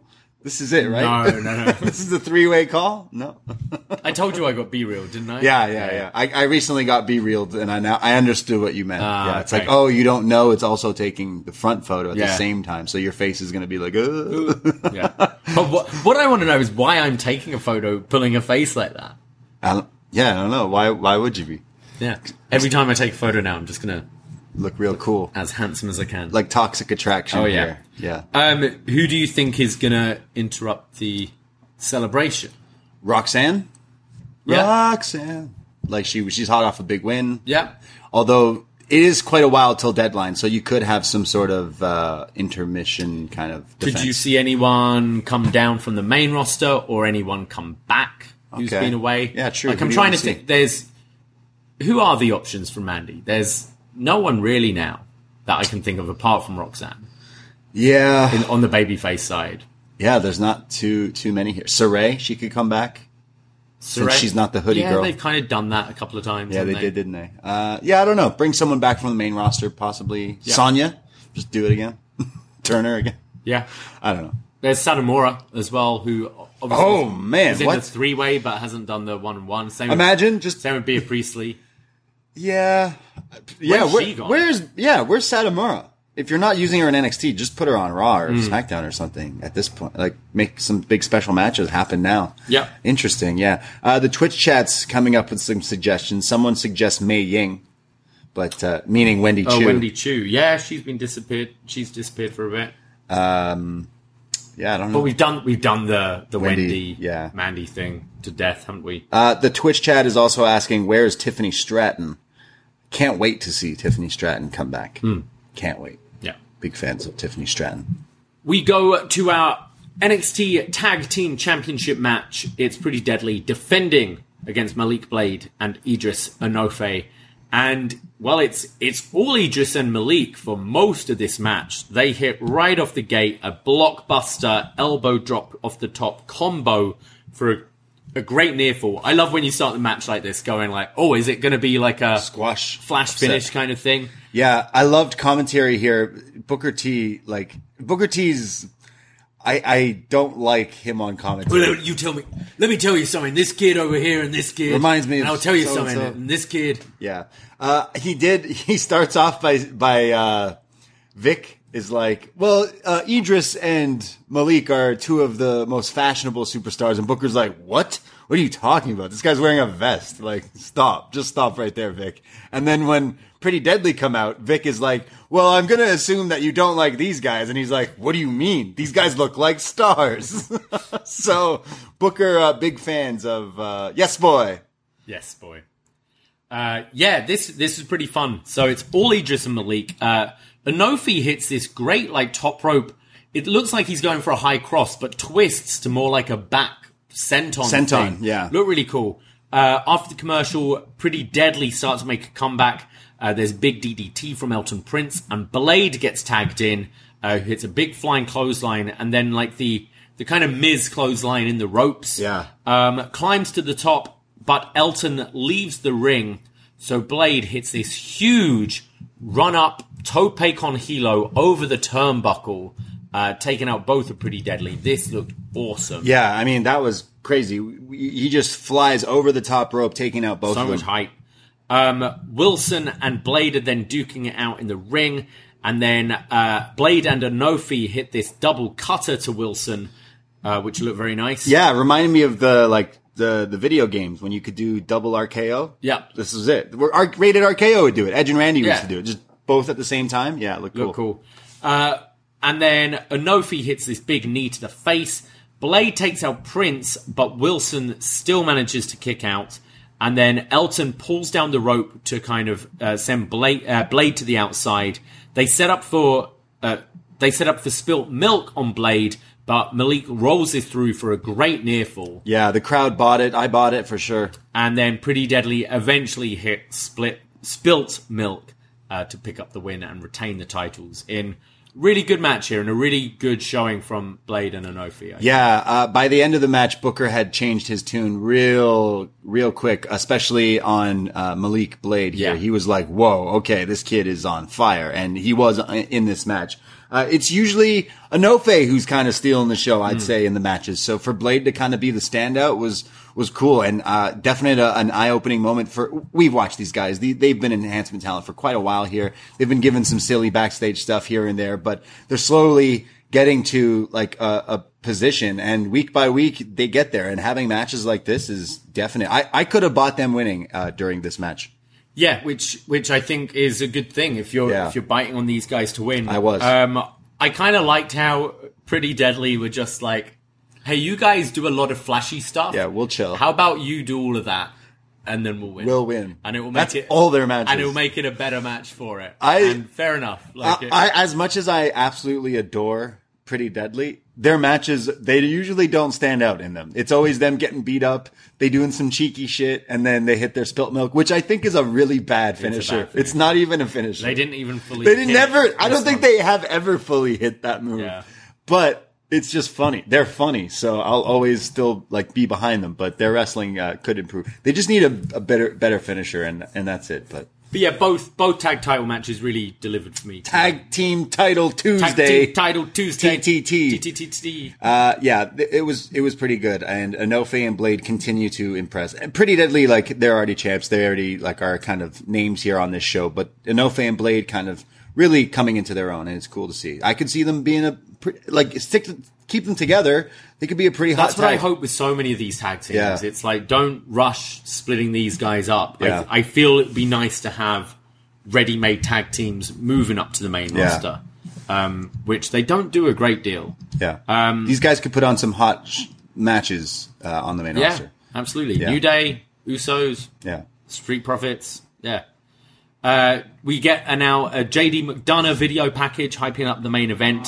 This is it, right? No, no, no. This is a three-way call? No. I told you I got B-reeled, didn't I? Yeah, yeah, yeah. I, I recently got B-reeled, and I now I understood what you meant. Ah, yeah, it's okay. like, oh, you don't know it's also taking the front photo at Yeah. the same time, so your face is going to be like, ugh. Yeah. But what, what I want to know is why I'm taking a photo pulling a face like that. I don't, yeah, I don't know. Why Why would you be? Yeah. Every time I take a photo now, I'm just going to Look real cool. as handsome as I can. Like Toxic Attraction Oh, yeah. here. Yeah. Um, who do you think is going to interrupt the celebration? Roxanne? Yeah. Roxanne. Like she she's hot off a big win. Yeah. Although it is quite a while till deadline, so you could have some sort of uh, intermission kind of defense. Could you see anyone come down from the main roster or anyone come back who's Okay. been away? Yeah, true. Like Who I'm do you trying wanna to see? think. There's who are the options for Mandy? There's no one really now that I can think of apart from Roxanne Yeah. in, on the babyface side. Yeah, there's not too too many here. Saray, she could come back. Since Saray- she's not the hoodie yeah, girl. they've kind of done that a couple of times. Yeah, haven't they did, didn't they? Uh, yeah, I don't know. Bring someone back from the main roster, possibly. Yeah. Sonya, just do it again. Turner again. Yeah. I don't know. There's Satomura as well, who obviously Oh, is, man, is in what? the three-way but hasn't done the one-on-one. Same with, Imagine just same with Bea Priestley. yeah, yeah. Where's Where, she gone? where's yeah? Where's Satomura? If you're not using her in N X T, just put her on Raw or Hmm. SmackDown or something. At this point, like make some big special matches happen now. Yep. Interesting. Yeah. Uh, the Twitch chat's coming up with some suggestions. Someone suggests Mei Ying, but uh, meaning Wendy Oh, Chu. Wendy Chu. Yeah, she's been disappeared. She's disappeared for a bit. Um, yeah, I don't know. But we've done we've done the the Wendy, Wendy, yeah. Mandy thing to death, haven't we? Uh, the Twitch chat is also asking, where is Tiffany Stratton? Can't wait to see Tiffany Stratton come back. Can't wait. Yeah. Big fans of Tiffany Stratton. We go to our N X T Tag Team Championship match. It's Pretty Deadly defending against Malik Blade and Idris Enofe. And, well, it's it's all Idris and Malik for most of this match. They hit right off the gate a blockbuster elbow drop off the top combo for a, a great near fall. I love when you start the match like this going like, oh, is it going to be like a Squash. flash upset. finish kind of thing? Yeah, I loved commentary here. Booker T, like, Booker T's, I, I don't like him on commentary. Well, you tell me. Let me tell you something. This kid over here and this kid Reminds me And of I'll tell you so-and-so. something. And this kid. Yeah. Uh, he did, he starts off by, by, uh, Vic is like, well, uh, Idris and Malik are two of the most fashionable superstars. And Booker's like, what? What are you talking about? This guy's wearing a vest. Like, stop. Just stop right there, Vic. And then when Pretty Deadly come out, Vic is like, well, I'm going to assume that you don't like these guys. And he's like, what do you mean? These guys look like stars. So Booker, uh, big fans of, uh, Yes Boy. Yes, boy. Uh, yeah, this this is pretty fun. So it's all Idris and Malik. Uh, Enofe hits this great like top rope. It looks like he's going for a high cross, but twists to more like a back senton. Senton, thing. yeah. Look really cool. Uh, after the commercial, Pretty Deadly starts to make a comeback. Uh, there's big D D T from Elton Prince, and Blade gets tagged in, uh, who hits a big flying clothesline, and then like the the kind of Miz clothesline in the ropes. Yeah. Um, climbs to the top, but Elton leaves the ring, so Blade hits this huge run-up tope con hilo over the turnbuckle, uh, taking out both are Pretty Deadly. This looked awesome. Yeah, I mean, that was crazy. He just flies over the top rope, taking out both So of them. much hype. Um, Wilson and Blade are then duking it out in the ring, and then uh, Blade and Enofe hit this double cutter to Wilson, uh, which looked very nice. Yeah, it reminded me of the, like, the, the video games when you could do double R K O. Yeah. This is it. Where R- rated R K O would do it. Edge and Randy Yeah. used to do it. Just both at the same time. Yeah, it looked cool. Look cool. Uh, and then Enofe hits this big knee to the face. Blade takes out Prince, but Wilson still manages to kick out. And then Elton pulls down the rope to kind of uh, send Blade, uh, Blade to the outside. They set up for uh, they set up for spilt milk on Blade, but Malik rolls this through for a great near fall. Yeah, the crowd bought it. I bought it for sure. And then Pretty Deadly eventually hit split spilt milk uh, to pick up the win and retain the titles in really good match here and a really good showing from Blade and Enofe. Yeah, uh, by the end of the match, Booker had changed his tune real, real quick, especially on uh, Malik Blade here. Yeah. He was like, whoa, okay, this kid is on fire. And he was in this match. Uh, it's usually Enofe who's kind of stealing the show, I'd mm. say, in the matches. So for Blade to kind of be the standout was was cool, and uh, definitely a, an eye-opening moment for. We've watched these guys; they, they've been enhancement talent for quite a while here. They've been given some silly backstage stuff here and there, but they're slowly getting to like a, a position, and week by week they get there. And having matches like this is definite. I, I could have bought them winning uh, during this match. Yeah, which which I think is a good thing if you're yeah. if you're biting on these guys to win. I was. Um, I kind of liked how Pretty Deadly were just like, hey, you guys do a lot of flashy stuff. Yeah, we'll chill. How about you do all of that, and then we'll win. We'll win, and it will make That's it all their matches, and it will make it a better match for it. I and fair enough. Like I, it, I, as much as I absolutely adore Pretty Deadly, their matches, they usually don't stand out in them. It's always them getting beat up, they doing some cheeky shit, and then they hit their spilt milk, which I think is a really bad finisher. It's, bad finisher. It's not even a finisher. They didn't even fully They didn't hit never, it. I don't think one. they have ever fully hit that move. Yeah. But it's just funny. They're funny, so I'll always still like be behind them, but their wrestling uh, could improve. They just need a, a better better finisher, and and that's it. But But yeah, both both tag title matches really delivered for me. Tag Team Title Tuesday. Tag Team Title Tuesday. T T T. T T T. Uh, yeah, it was it was pretty good, and Enofe and Blade continue to impress. And Pretty Deadly, like they're already champs. They already like are kind of names here on this show. But Enofe and Blade kind of really coming into their own, and it's cool to see. I could see them being a like stick to, keep them together. They could be a pretty hot. That's what tag. I hope with so many of these tag teams. Yeah. It's like don't rush splitting these guys up. Yeah. I, I feel it'd be nice to have ready-made tag teams moving up to the main Yeah. roster, um, which they don't do a great deal. Yeah, Um, these guys could put on some hot sh- matches uh, on the main Yeah, roster. absolutely. Yeah. New Day, Usos, Yeah, Street Profits. Yeah. Uh, we get a, now a J D McDonough video package hyping up the main event.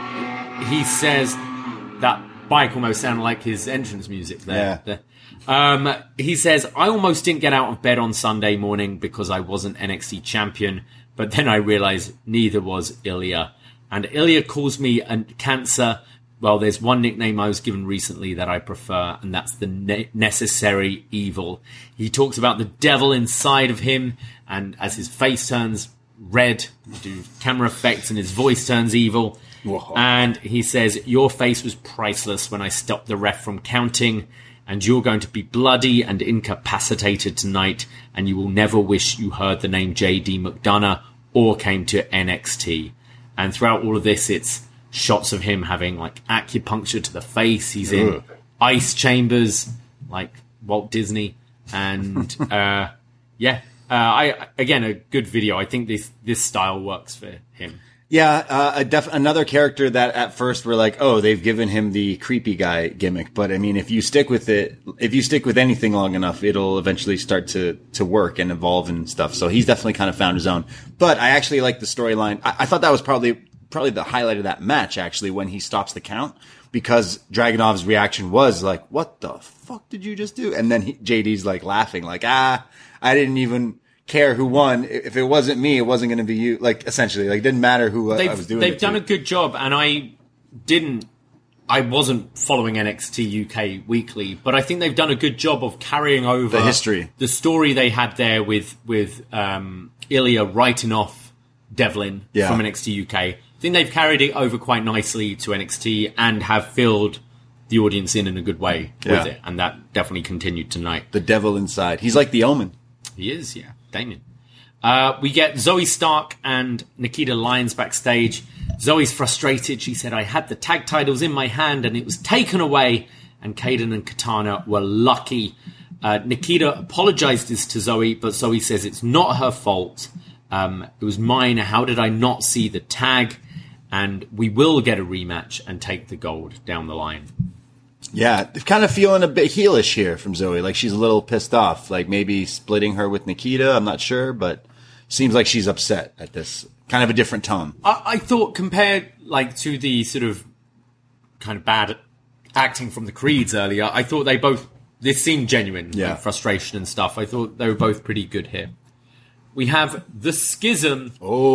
He says that bike almost sounded like his entrance music there. Yeah. Um, he says, I almost didn't get out of bed on Sunday morning because I wasn't N X T champion, but then I realized neither was Ilya. And Ilya calls me a cancer. Well, there's one nickname I was given recently that I prefer, and that's the ne- necessary evil. He talks about the devil inside of him, and as his face turns red, do camera effects, and his voice turns evil. Whoa. And he says, your face was priceless when I stopped the ref from counting, and you're going to be bloody and incapacitated tonight, and you will never wish you heard the name J D McDonough or came to N X T. And throughout all of this, it's shots of him having like acupuncture to the face. He's in Ugh. ice chambers like Walt Disney, and uh, yeah, uh, I again a good video. I think this this style works for him. yeah. Uh, a def- another character that at first we're like, oh, they've given him the creepy guy gimmick, but I mean, if you stick with it, if you stick with anything long enough, it'll eventually start to to work and evolve and stuff. So he's definitely kind of found his own. But I actually like the storyline. I-, I thought that was probably. Probably the highlight of that match, actually, when he stops the count, because Dragunov's reaction was like, what the fuck did you just do? And then he, J D's like laughing, like, ah, I didn't even care who won. If it wasn't me, it wasn't going to be you. Like, essentially, like, it didn't matter who They've, I was doing they've it done to. a good job, and I didn't, I wasn't following N X T U K weekly, but I think they've done a good job of carrying over The history. the story they had there with, with, um, Ilya writing off Devlin Yeah. from N X T U K. I think they've carried it over quite nicely to N X T and have filled the audience in in a good way Yeah. with it, and that definitely continued tonight. The devil inside. He's like the Omen. He is, yeah. Damien. Uh, we get Zoe Stark and Nikita Lyons backstage. Zoe's frustrated. She said, I had the tag titles in my hand and it was taken away. And Kaden and Katana were lucky. Uh, Nikita apologizes to Zoe, but Zoe says it's not her fault. Um, it was mine. How did I not see the tag? And we will get a rematch and take the gold down the line. Yeah, kind of feeling a bit heelish here from Zoe. Like she's a little pissed off. Like maybe splitting her with Nikita. I'm not sure, but seems like she's upset at this. Kind of a different tone. I, I thought compared like to the sort of kind of bad acting from the Creeds earlier, I thought they both, this seemed genuine, Yeah. like frustration and stuff. I thought they were both pretty good here. We have the Schism.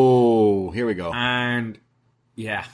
Oh, here we go. And yeah.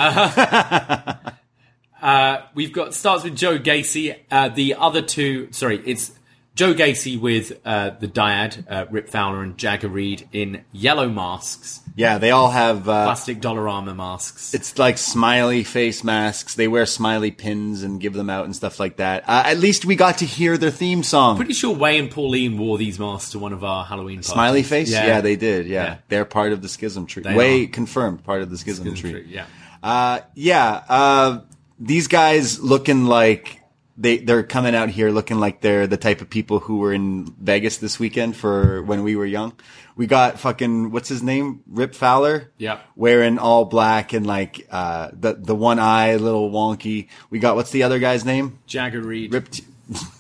Uh, uh, we've got, starts with Joe Gacy. Uh, the other two, sorry, it's Joe Gacy with uh, the Dyad, uh, Rip Fowler and Jagger Reed in yellow masks. Yeah, they all have uh, plastic Dollarama masks. It's like smiley face masks. They wear smiley pins and give them out and stuff like that. Uh, at least we got to hear their theme song. Pretty sure Way and Pauline wore these masks to one of our Halloween parties. Smiley face? Yeah, yeah they did. Yeah. yeah. They're part of the Schism Tree. They Way are. confirmed part of the Schism, Schism Tree. tree. Yeah. Uh, yeah. Uh, these guys looking like they, they're coming out here looking like they're the type of people who were in Vegas this weekend for when we were young. We got fucking, what's his name? Rip Fowler? Yeah. Wearing all black and like, uh, the, the one eye, a little wonky. We got, what's the other guy's name? Jagger Reed. Rip, T-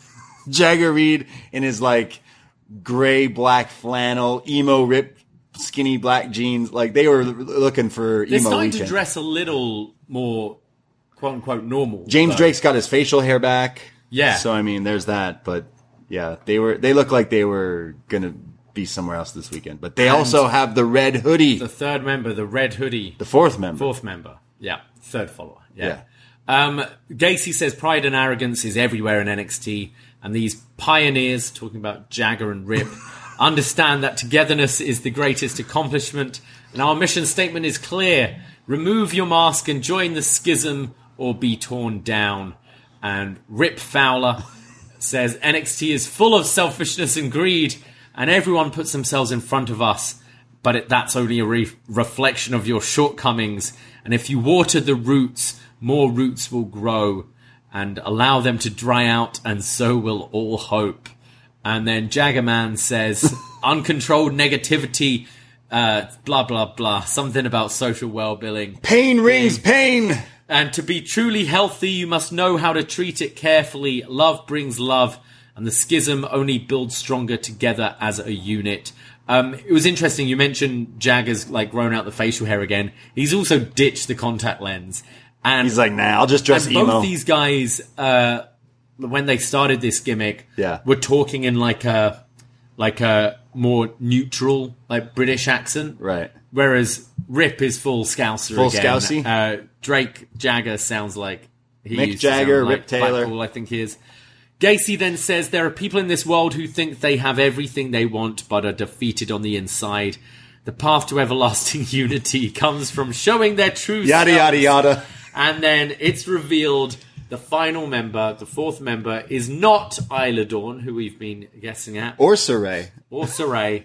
Jagger Reed in his like gray black flannel, emo Rip, skinny black jeans. Like they were looking for They're emo starting weekend. to dress a little more, quote unquote, normal. James though. Drake's got his facial hair back. Yeah. So I mean, there's that. But yeah, they were they look like they were gonna be somewhere else this weekend. But they And also have the red hoodie. The third member, the red hoodie. The fourth member. Fourth member. Yeah. Third follower. Yeah. Yeah. Um, Gacy says pride and arrogance is everywhere in N X T, and these pioneers, talking about Jagger and Rip, understand that togetherness is the greatest accomplishment, and our mission statement is clear. Remove your mask and join the schism or be torn down. And Rip Fowler says N X T is full of selfishness and greed, and everyone puts themselves in front of us, but it, that's only a re- reflection of your shortcomings. And if you water the roots, more roots will grow and allow them to dry out, and so will all hope. And then Jaggerman says, uncontrolled negativity, uh, blah, blah, blah, something about social well-being. Pain rings pain. And to be truly healthy, you must know how to treat it carefully. Love brings love, and the schism only builds stronger together as a unit. Um, it was interesting, you mentioned Jagger's like grown out the facial hair again. He's also ditched the contact lens. And He's like, nah, I'll just dress and emo. both these guys, uh, when they started this gimmick, Yeah. were talking in like a like a more neutral, like British accent. Right. Whereas Rip is full Scouser Full again. Scousey? Uh, Drake Jagger sounds like he Mick used to sound Jagger, like Rip Taylor. Blackpool, I think he is. Gacy then says there are people in this world who think they have everything they want but are defeated on the inside. The path to everlasting unity comes from showing their true Yada, yada, selves. yada. And then it's revealed the final member, the fourth member, is not Isla Dawn, who we've been guessing at, Or Saray. or Saray,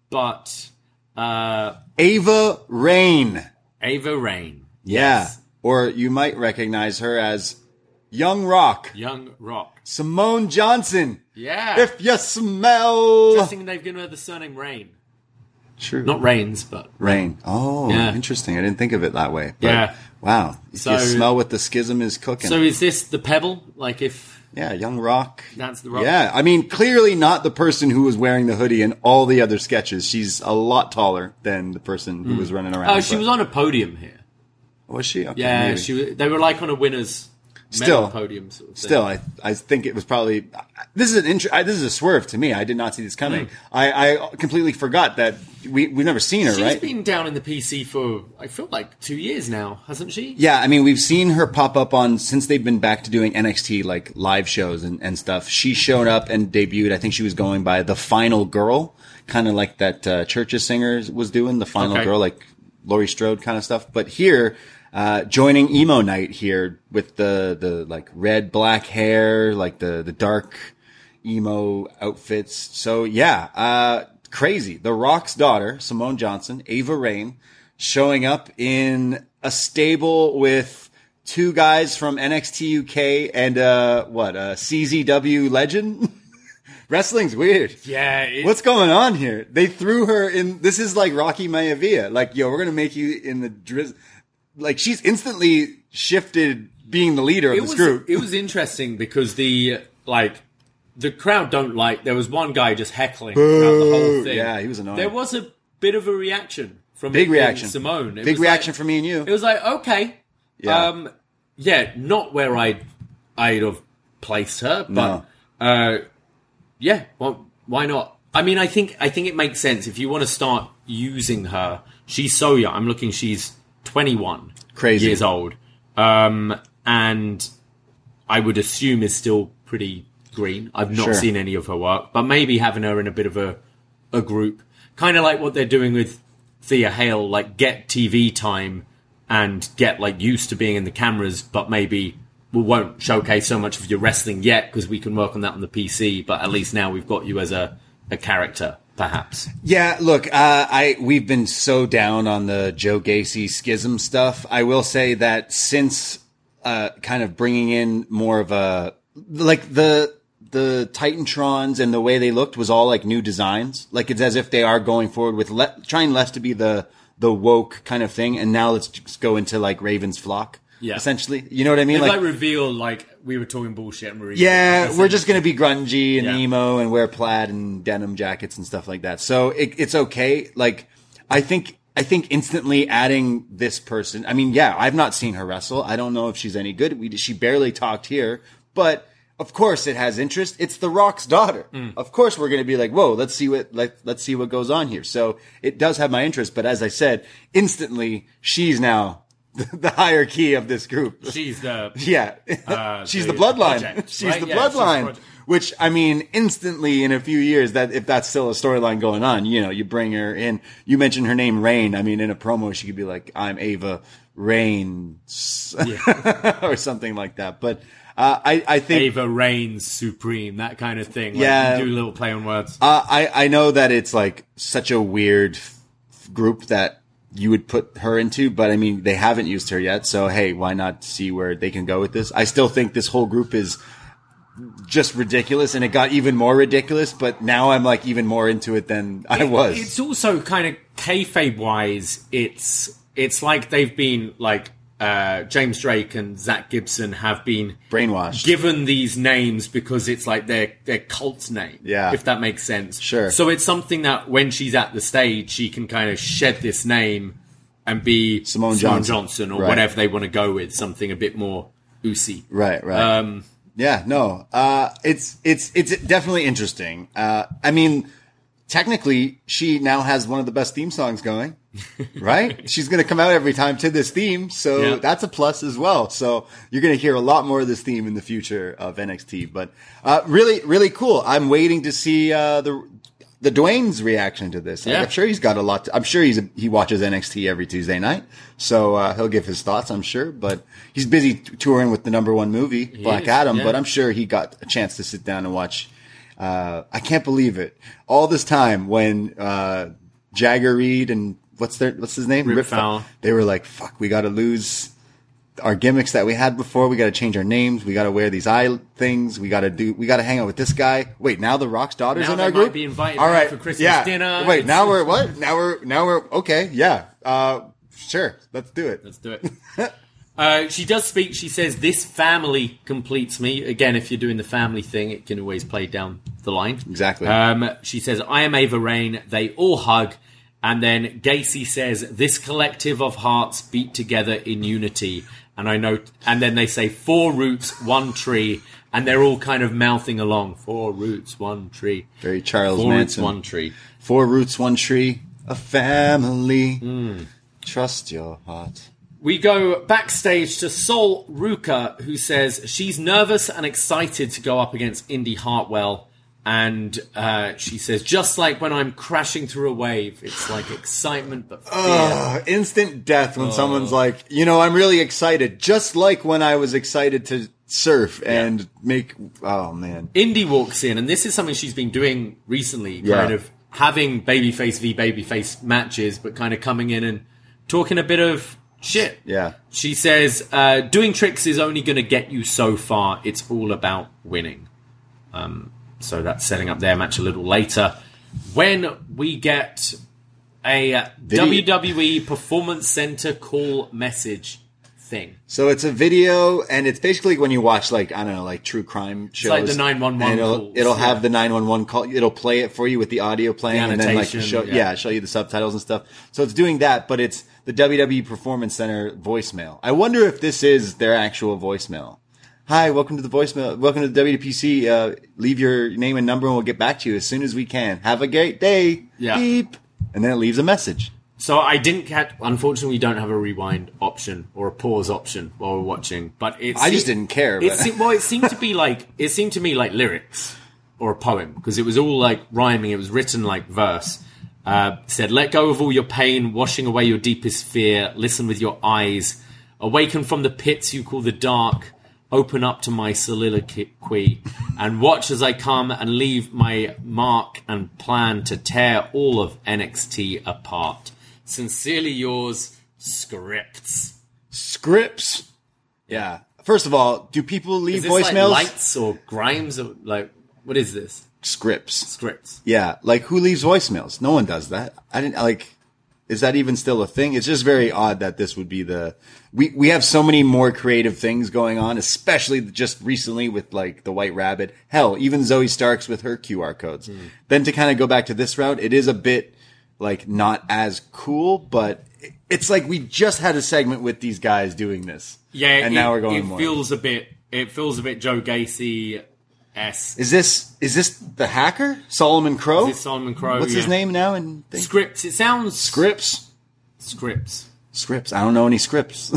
but uh, Ava Rain. Ava Rain. Yeah. Yes. Or you might recognize her as Young Rock. Young Rock. Simone Johnson. Yeah. If you smell. Interesting they've given her the surname Rain. True. Not Reigns, but Rain. Oh, Yeah. interesting. I didn't think of it that way. But, Yeah. Wow. If So- you smell what the schism is cooking. so is this the Pebble? Like if yeah, Young Rock. that's the Rock? Yeah, I mean, clearly not the person who was wearing the hoodie in all the other sketches. She's a lot taller than the person who was running around. Oh, she but- was on a podium here. Was she? Okay, Yeah, maybe. she. Was, they were like on a winner's Still. medal podium sort of thing. Still, I I think it was probably this is an intro, I, this is a swerve to me. I did not see this coming. Mm. I, I completely forgot that we we've never seen her, She's right? been down in the P C for, I feel like, two years now, hasn't she? Yeah, I mean, we've seen her pop up on since they've been back to doing N X T like live shows and, and stuff. She showed up and debuted. I think she was going by the Final Girl, kind of like that uh, Churches singer was doing the Final Okay. Girl, like Laurie Strode kind of stuff. But here, uh, joining Emo Night here with the the like red black hair, like the the dark emo outfits. So yeah, uh, crazy. The Rock's daughter, Simone Johnson, Ava Rain, showing up in a stable with two guys from N X T U K and uh, what a C Z W legend. Wrestling's weird. Yeah. It, What's going on here? They threw her in. This is like Rocky Maivia. Like, yo, we're gonna make you in the drizz. Like, she's instantly shifted being the leader of it this was, group. It was interesting because the, like, the crowd don't like, there was one guy just heckling throughout the whole thing. Yeah, he was annoying. There was a bit of a reaction from Big from reaction. Simone. It Big was reaction like, from me and you. It was like, okay. Yeah. Um, yeah, not where I'd, I'd have placed her, but, No. uh, yeah, well, why not? I mean, I think, I think it makes sense if you want to start using her. She's so young. I'm looking, she's twenty-one Crazy. years old. Um, and I would assume is still pretty screen. I've not Sure. seen any of her work, but maybe having her in a bit of a a group, kind of like what they're doing with Thea Hale, like get T V time and get like used to being in the cameras, but maybe we won't showcase so much of your wrestling yet because we can work on that on the P C. But at least now we've got you as a, a character, perhaps. Yeah, look, uh, I we've been so down on the Joe Gacy schism stuff. I will say that since uh, kind of bringing in more of a like the the Titantrons and the way they looked was all like new designs. Like it's as if they are going forward with le- trying less to be the the woke kind of thing, and now let's just go into like Raven's flock. Yeah. Essentially, you know what I mean? They like, like reveal like we were talking bullshit and we're yeah, we're just gonna be grungy and Yeah. emo and wear plaid and denim jackets and stuff like that. So it, it's okay. Like, I think I think instantly adding this person. I mean, yeah, I've not seen her wrestle. I don't know if she's any good. We she barely talked here, but of course it has interest. It's The Rock's daughter. Mm. Of course we're gonna be like, whoa, let's see what let let's see what goes on here. So it does have my interest. But as I said, instantly she's now the hierarchy of this group. She's the yeah. uh, she's the the bloodline. project, she's right? the Yeah, bloodline. she's the Which I mean, instantly in a few years, that if that's still a storyline going on, you know, you bring her in. You mentioned her name, Rain. I mean, in a promo, she could be like, "I'm Ava Reigns," yeah. or something like that. But uh, I, I think Ava reigns supreme, that kind of thing. Like, Yeah. you do a little play on words. Uh, I, I know that it's like such a weird f- group that you would put her into, but I mean, they haven't used her yet. So, hey, why not see where they can go with this? I still think this whole group is just ridiculous, and it got even more ridiculous, but now I'm like even more into it than I was. It's also kind of kayfabe wise, it's, it's like they've been like, uh, James Drake and Zach Gibson have been Brainwashed. given these names because it's like their their cult name. Yeah. If that makes sense. Sure. So it's something that when she's at the stage, she can kind of shed this name and be Simone Simone Johnson. Johnson or Right. whatever they want to go with, something a bit more oozy. Right, right. Um, Yeah, no. Uh, it's, it's, it's definitely interesting. Uh, I mean, technically, she now has one of the best theme songs going, right? She's going to come out every time to this theme. So Yeah. that's a plus as well. So you're going to hear a lot more of this theme in the future of N X T, but, uh, really, really cool. I'm waiting to see, uh, the, the Dwayne's reaction to this. Yeah. I'm sure he's got a lot to, I'm sure he's, he watches N X T every Tuesday night. So, uh, he'll give his thoughts, I'm sure, but he's busy t- touring with the number one movie, Black is, Adam, yeah. but I'm sure he got a chance to sit down and watch. Uh, I can't believe it. All this time when, uh, Jagger Reed and what's their, what's his name? Rip Fowler. They were like, fuck, we gotta lose our gimmicks that we had before. We gotta change our names. We gotta wear these eye things. We gotta do, we gotta hang out with this guy. Wait, now the Rock's daughter's Now in they our might group? be invited All back right. for Christmas yeah. dinner. Wait, It's- now we're what? Now we're, now we're, okay. Yeah. Uh, sure. Let's do it. Let's do it. Uh, she does speak. She says, "This family completes me." Again, if you're doing the family thing, it can always play down the line. Exactly. Um, she says, "I am Ava Rain." They all hug. And then Gacy says, "This collective of hearts beat together in unity." And I know, and then they say, "Four roots, one tree." And they're all kind of mouthing along. Four roots, one tree. Very Charles Four Manson. roots, one tree. Four roots, one tree, a family. Hmm. Trust your heart. We go backstage to Sol Ruka, who says she's nervous and excited to go up against Indy Hartwell. And uh, she says, just like when I'm crashing through a wave, it's like excitement but fear. Ugh, instant death when someone's like, you know, I'm really excited. Just like when I was excited to surf and make, oh man. Indy walks in, and this is something she's been doing recently, Yeah. kind of having babyface v babyface matches, but kind of coming in and talking a bit of shit. Yeah. She says, uh, doing tricks is only going to get you so far. It's all about winning. Um, so that's setting up their match a little later. When we get a uh, W W E Performance Center call message thing. So it's a video, and it's basically when you watch, like, I don't know, like true crime shows. like the nine one one and it'll, calls, it'll yeah. have the nine one one call. It'll play it for you with the audio playing, The and then like annotation, show, yeah. yeah, show you the subtitles and stuff. So it's doing that, but it's the W W E Performance Center voicemail. I wonder if this is their actual voicemail. Hi, welcome to the voicemail. Welcome to the W W P C. Uh, leave your name and number, and we'll get back to you as soon as we can. Have a great day. Yeah. Beep. And then it leaves a message. So I didn't catch. Unfortunately, we don't have a rewind option or a pause option while we're watching. But it I just didn't care. It But... se- well, it seemed to be like it seemed to me like lyrics or a poem because it was all like rhyming. It was written like verse. Uh, said, "Let go of all your pain, washing away your deepest fear. Listen with your eyes, awaken from the pits you call the dark. Open up to my soliloquy and watch as I come and leave my mark and plan to tear all of N X T apart. Sincerely yours, Scripts." Scripts. Yeah. First of all, do people leave Is this voicemails? like Lights or Grimes or like what is this? Scripts. Scripts. Yeah. Like who leaves voicemails? No one does that. I didn't like. Is that even still a thing? It's just very odd that this would be the. We we have so many more creative things going on, especially just recently with like the White Rabbit. Hell, even Zoe Starks with her Q R codes. Mm. Then to kind of go back to this route, it is a bit like not as cool, but it's like we just had a segment with these guys doing this. Yeah, and it, now we're going it more. feels a bit. It feels a bit Joe Gacy. Is this is this the hacker Solomon Crowe? Is this Solomon Crowe? What's yeah. his name now? And Scripts. It sounds Scripts. Scripts. Scripts. I don't know any scripts.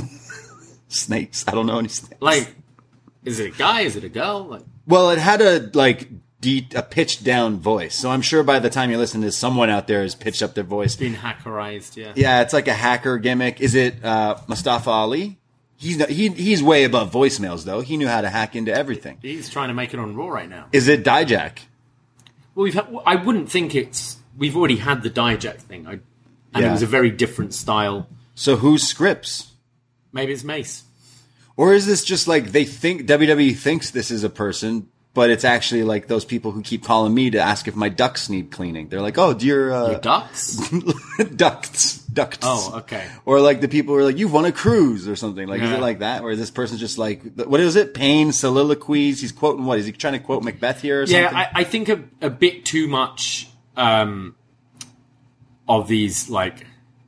Snakes. I don't know any snakes. Like, is it a guy? Is it a girl? Like, well, it had a like de- a pitched down voice, so I'm sure by the time you listen to this, someone out there has pitched up their voice. Been hackerized. Yeah. Yeah, it's like a hacker gimmick. Is it uh, Mustafa Ali? He's no, he he's way above voicemails though. He knew how to hack into everything. He's trying to make it on Raw right now. Is it Dijak? Well, we've had, I wouldn't think it's. We've already had the Dijak thing, I, and Yeah. it was a very different style. So who's Scripps? Maybe it's Mace. Or is this just like they think W W E thinks this is a person, but it's actually like those people who keep calling me to ask if my ducts need cleaning. They're like, "Oh, do your, uh, Your ducks? ducts, ducts." Oh, okay. Or like the people who are like, "You've won a cruise" or something. Like, is Yeah. it like that? Or is this person just like, what is it? Pain soliloquies. He's quoting what? Is he trying to quote Macbeth here or Yeah, something? I, I think a, a bit too much um, of these like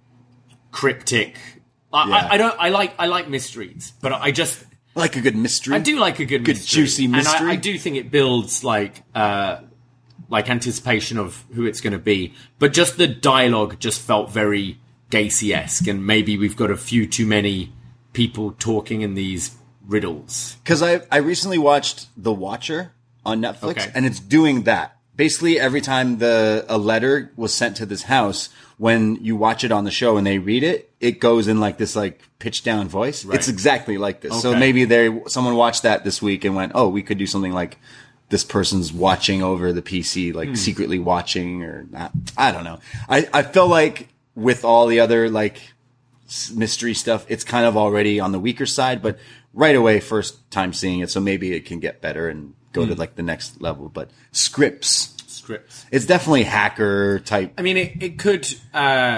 cryptic. I, Yeah. I, I don't. I like. I like mysteries, but I just. like a good mystery. I do like a good, Good mystery. juicy mystery. and I, I do think it builds like uh, like anticipation of who it's going to be. But just the dialogue just felt very Gacy-esque, and maybe we've got a few too many people talking in these riddles. Because I I recently watched The Watcher on Netflix, Okay. and it's doing that. Basically, every time the a letter was sent to this house, when you watch it on the show and they read it, it goes in like this like pitched down voice. Right. It's exactly like this. So Okay. maybe they someone watched that this week and went, "Oh, we could do something like this person's watching over the P C, like Hmm. secretly watching," or not. I don't know. I I feel like with all the other like s- mystery stuff, it's kind of already on the weaker side, but right away, first time seeing it, so maybe it can get better and go Hmm. to like the next level. But Scripts, Scripts. it's definitely hacker type. I mean, it, it could uh,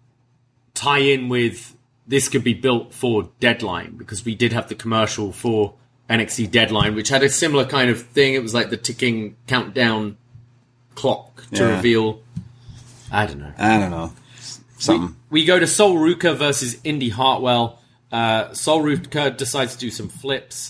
tie in with this could be built for Deadline because we did have the commercial for N X T Deadline, which had a similar kind of thing. It was like the ticking countdown clock to Yeah. reveal. I don't know. I don't know. Something. We go to Sol Ruka versus Indy Hartwell. Uh, Sol Ruka decides to do some flips.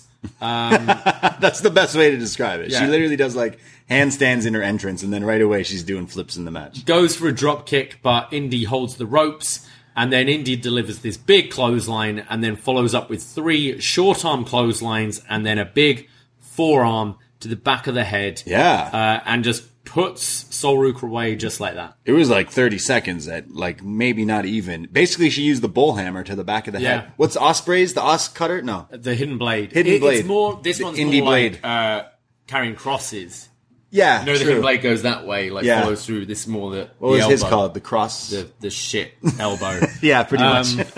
That's the best way to describe it. She Yeah. literally does like handstands in her entrance, and then right away she's doing flips in the match. Goes for a drop kick, but Indy holds the ropes, and then Indy delivers this big clothesline, and then follows up with three short arm clotheslines, and then a big forearm to the back of the head. Yeah. uh, and just puts Sol Ruka away just like that. It was like thirty seconds at like maybe not even. Basically, she used the bull hammer to the back of the Yeah. head. What's Osprey's? The Os cutter? No. The hidden blade. Hidden It- blade. It's more. This The one's Indy more blade. like uh, carrying crosses. Yeah. No, the true. hidden blade goes that way, like Yeah. follows through. This is more the What the was his elbow. called? The cross. The the shit elbow. yeah, pretty Um, much.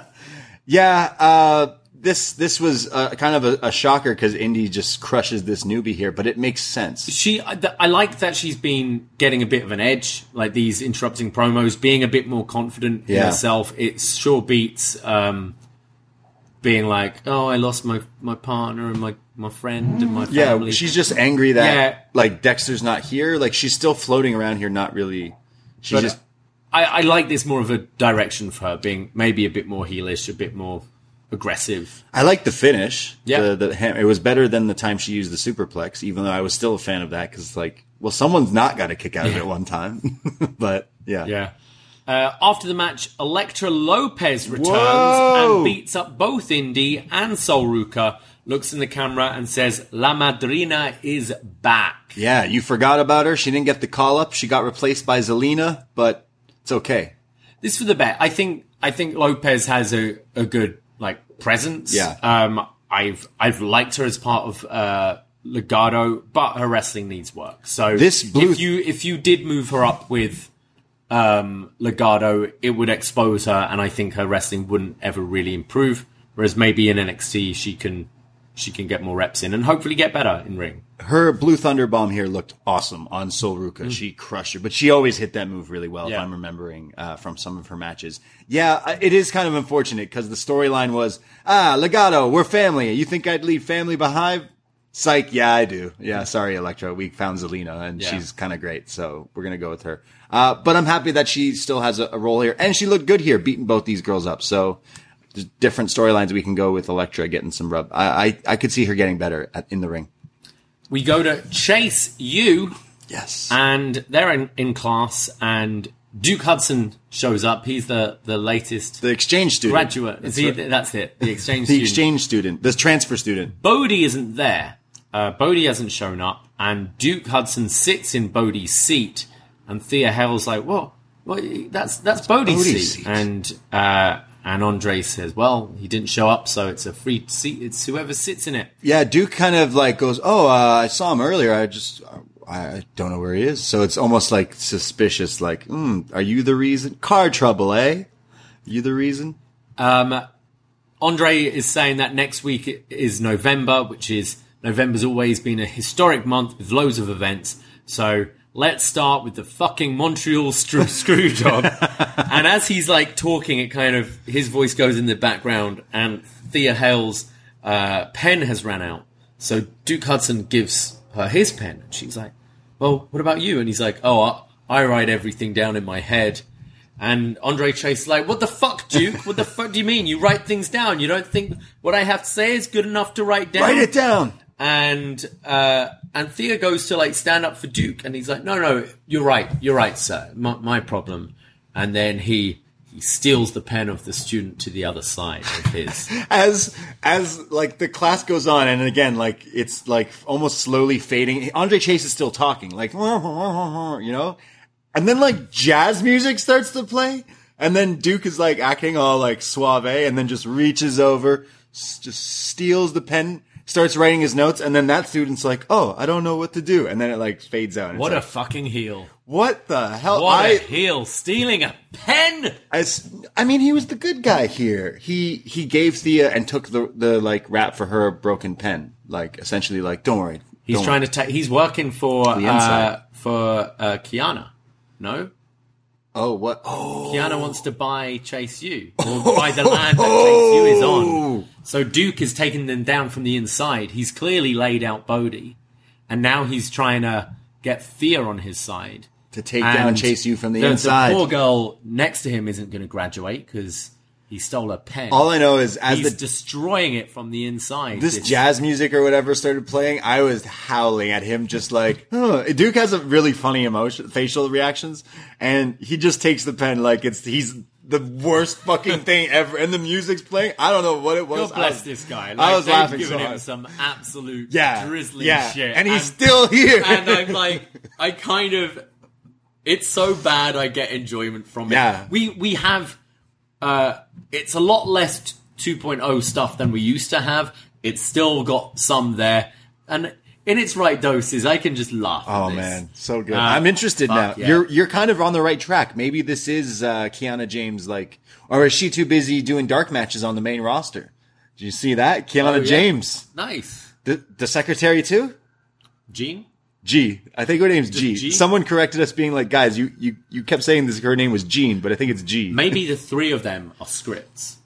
yeah. Uh, this this was uh, kind of a, a shocker because Indy just crushes this newbie here, but it makes sense. She, I I like that she's been getting a bit of an edge, like these interrupting promos, being a bit more confident in Yeah. herself. It sure beats um, being like, "Oh, I lost my, my partner and my, my friend and my Yeah, family." she's just angry that Yeah. like Dexter's not here. Like she's still floating around here, not really. She's But just I, I like this more of a direction for her, being maybe a bit more heelish, a bit more aggressive. I like the finish. Yeah. The, the ham- it was better than the time she used the superplex, even though I was still a fan of that because, like, well, someone's not got to kick out of it one time. But, yeah. Yeah. Uh, after the match, Elektra Lopez returns Whoa! and beats up both Indy and Sol Ruca, looks in the camera and says, La Madrina is back. Yeah, you forgot about her. She didn't get the call-up. She got replaced by Zelina, but it's okay. This for the bet. I think I think Lopez has a, a good like presence. Yeah. Um, I've I've liked her as part of uh, Legado, but her wrestling needs work. So This blue- if you if you did move her up with um, Legado, it would expose her, and I think her wrestling wouldn't ever really improve. Whereas maybe in N X T she can she can get more reps in and hopefully get better in ring. Her Blue Thunder Bomb here looked awesome on Sol Ruca. Mm. She crushed her, but she always hit that move really well, Yeah. if I'm remembering uh, from some of her matches. Yeah, it is kind of unfortunate because the storyline was, ah, Legado, we're family. You think I'd leave family behind? Psych, yeah, I do. Yeah, sorry, Elektra. We found Zelina, and Yeah. she's kind of great, so we're going to go with her. Uh, but I'm happy that she still has a, a role here, and she looked good here, beating both these girls up. So there's different storylines we can go with Elektra getting some rub. I, I, I could see her getting better at, in the ring. We go to Chase U. Yes. And they're in, in class, and Duke Hudson shows up. He's the, the latest The exchange student. graduate. That's, Is he, right. that's it, the exchange The student. exchange student. The transfer student. Bodie isn't there. Uh, Bodie hasn't shown up, and Duke Hudson sits in Bodie's seat, and Thea Hale's like, "What? What? That's that's Bodie's, Bodie's seat." seat. And uh, and Andre says, "Well, he didn't show up, so it's a free seat. It's whoever sits in it." Yeah, Duke kind of like goes, oh, uh, I saw him earlier. I just, I, I don't know where he is. So it's almost like suspicious, like, hmm, are you the reason? Car trouble, eh? You the reason? Um, Andre is saying that next week is November, which is November's always been a historic month with loads of events. So let's start with the fucking Montreal screw, screw job. And as he's like talking, it kind of, his voice goes in the background, and Thea Hale's uh, pen has ran out. So Duke Hudson gives her his pen, and she's like, well, what about you? And he's like, oh, I, I write everything down in my head. And Andre Chase is like, what the fuck, Duke? What the fuck do you mean? You write things down. You don't think what I have to say is good enough to write down? Write it down. And uh, and Thea goes to like stand up for Duke, and he's like, no, no, you're right. You're right, sir. My, my problem. And then he he steals the pen of the student to the other side of his. As, as like the class goes on, and again, like it's like almost slowly fading. Andre Chase is still talking, like, you know? And then like jazz music starts to play, and then Duke is like acting all like suave, and then just reaches over, s- just steals the pen, starts writing his notes, and then that student's like, oh, I don't know what to do. And then it like fades out. And What it's a like, fucking heel. what the hell? What I, a heel. Stealing a pen. As, I mean, he was the good guy here. He, he gave Thea and took the, the like rap for her broken pen. Like essentially like, don't worry. He's don't trying worry. to take, he's working for, The inside. uh, for, uh, Kiana. No? Oh, what? Oh. Kiana wants to buy Chase U, or buy the land that Chase U is on. So Duke has taken them down from the inside. He's clearly laid out Bodie, and now he's trying to get Thea on his side. To take down And Chase U from the, the inside. The poor girl next to him isn't going to graduate because he stole a pen. All I know is as he's the destroying it from the inside. this jazz music or whatever started playing, I was howling at him, just like, huh. Duke has a really funny emotion, facial reactions, and he just takes the pen like it's he's the worst fucking thing ever. And the music's playing. I don't know what it was. God bless I was, this guy. Like, I was they've laughing given so him hard. some absolute Yeah, drizzling yeah, shit, and he's still here. And I'm like, I kind of, it's so bad. I get enjoyment from it. Yeah. we we have, uh, it's a lot less two point oh stuff than we used to have. It's still got some there, and in its right doses, I can just laugh. Oh at this. man, so good! Uh, I'm interested now. fuck, yeah. You're you're kind of on the right track. Maybe this is uh, Kiana James, like, or is she too busy doing dark matches on the main roster? Did you see that, Kiana Oh, yeah. James, Nice, the the secretary too? Gene. G. I think her name's G. G? Someone corrected us, being like, guys, you you you kept saying this. Her name was Jean, but I think it's G. Maybe the three of them are scripts.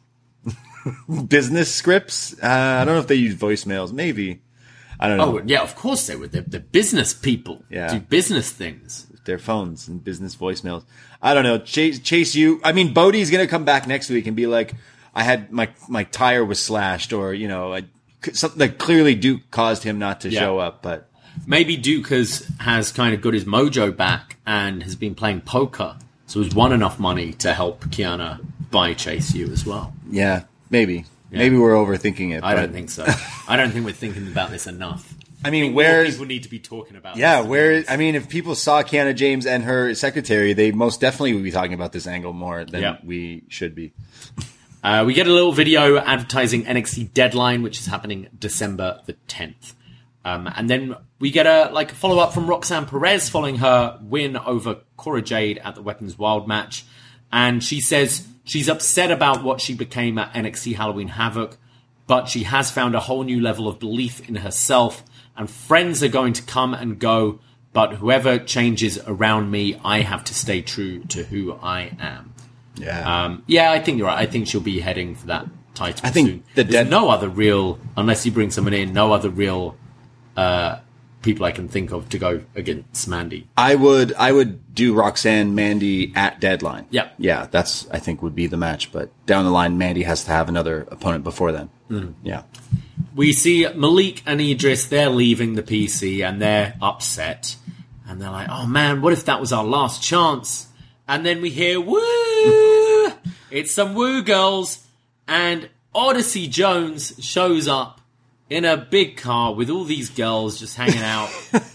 Business scripts. Uh, I don't know if they use voicemails. Maybe. I don't know. Oh yeah, of course they would. They're, they're business people. Yeah. Do business things. Their phones and business voicemails. I don't know. Chase, Chase you. I mean, Bodie's gonna come back next week and be like, I had my my tire was slashed, or you know, I, something that clearly Duke caused him not to Yeah. show up. But Maybe Duke has, has kind of got his mojo back and has been playing poker So has won enough money to help Kiana buy Chase U as well. Yeah, maybe. Yeah. Maybe we're overthinking it. I but... don't think so. I don't think we're thinking about this enough. I mean, I where people need to be talking about yeah, this. where I mean, if people saw Kiana James and her secretary, they most definitely would be talking about this angle more than yeah. we should be. Uh, we get a little video advertising N X T Deadline, which is happening December the tenth. Um, and then we get a like a follow-up from Roxanne Perez following her win over Cora Jade at the Weapons Wild match. And she says she's upset about what she became at N X T Halloween Havoc, but she has found a whole new level of belief in herself, and friends are going to come and go, but whoever changes around me, I have to stay true to who I am. Yeah. Um, yeah, I think you're right. I think she'll be heading for that title I think soon. the There's dead- no other real, unless you bring someone in, no other real uh, people I can think of to go against Mandy. I would I would do Roxanne Mandy at Deadline. Yeah. Yeah, that's I think would be the match, but down the line Mandy has to have another opponent before then. Mm. Yeah. We see Malik and Idris, they're leaving the P C and they're upset. And they're like, oh man, what if that was our last chance? And then we hear, woo! It's some woo girls. And Odyssey Jones shows up in a big car with all these girls just hanging out.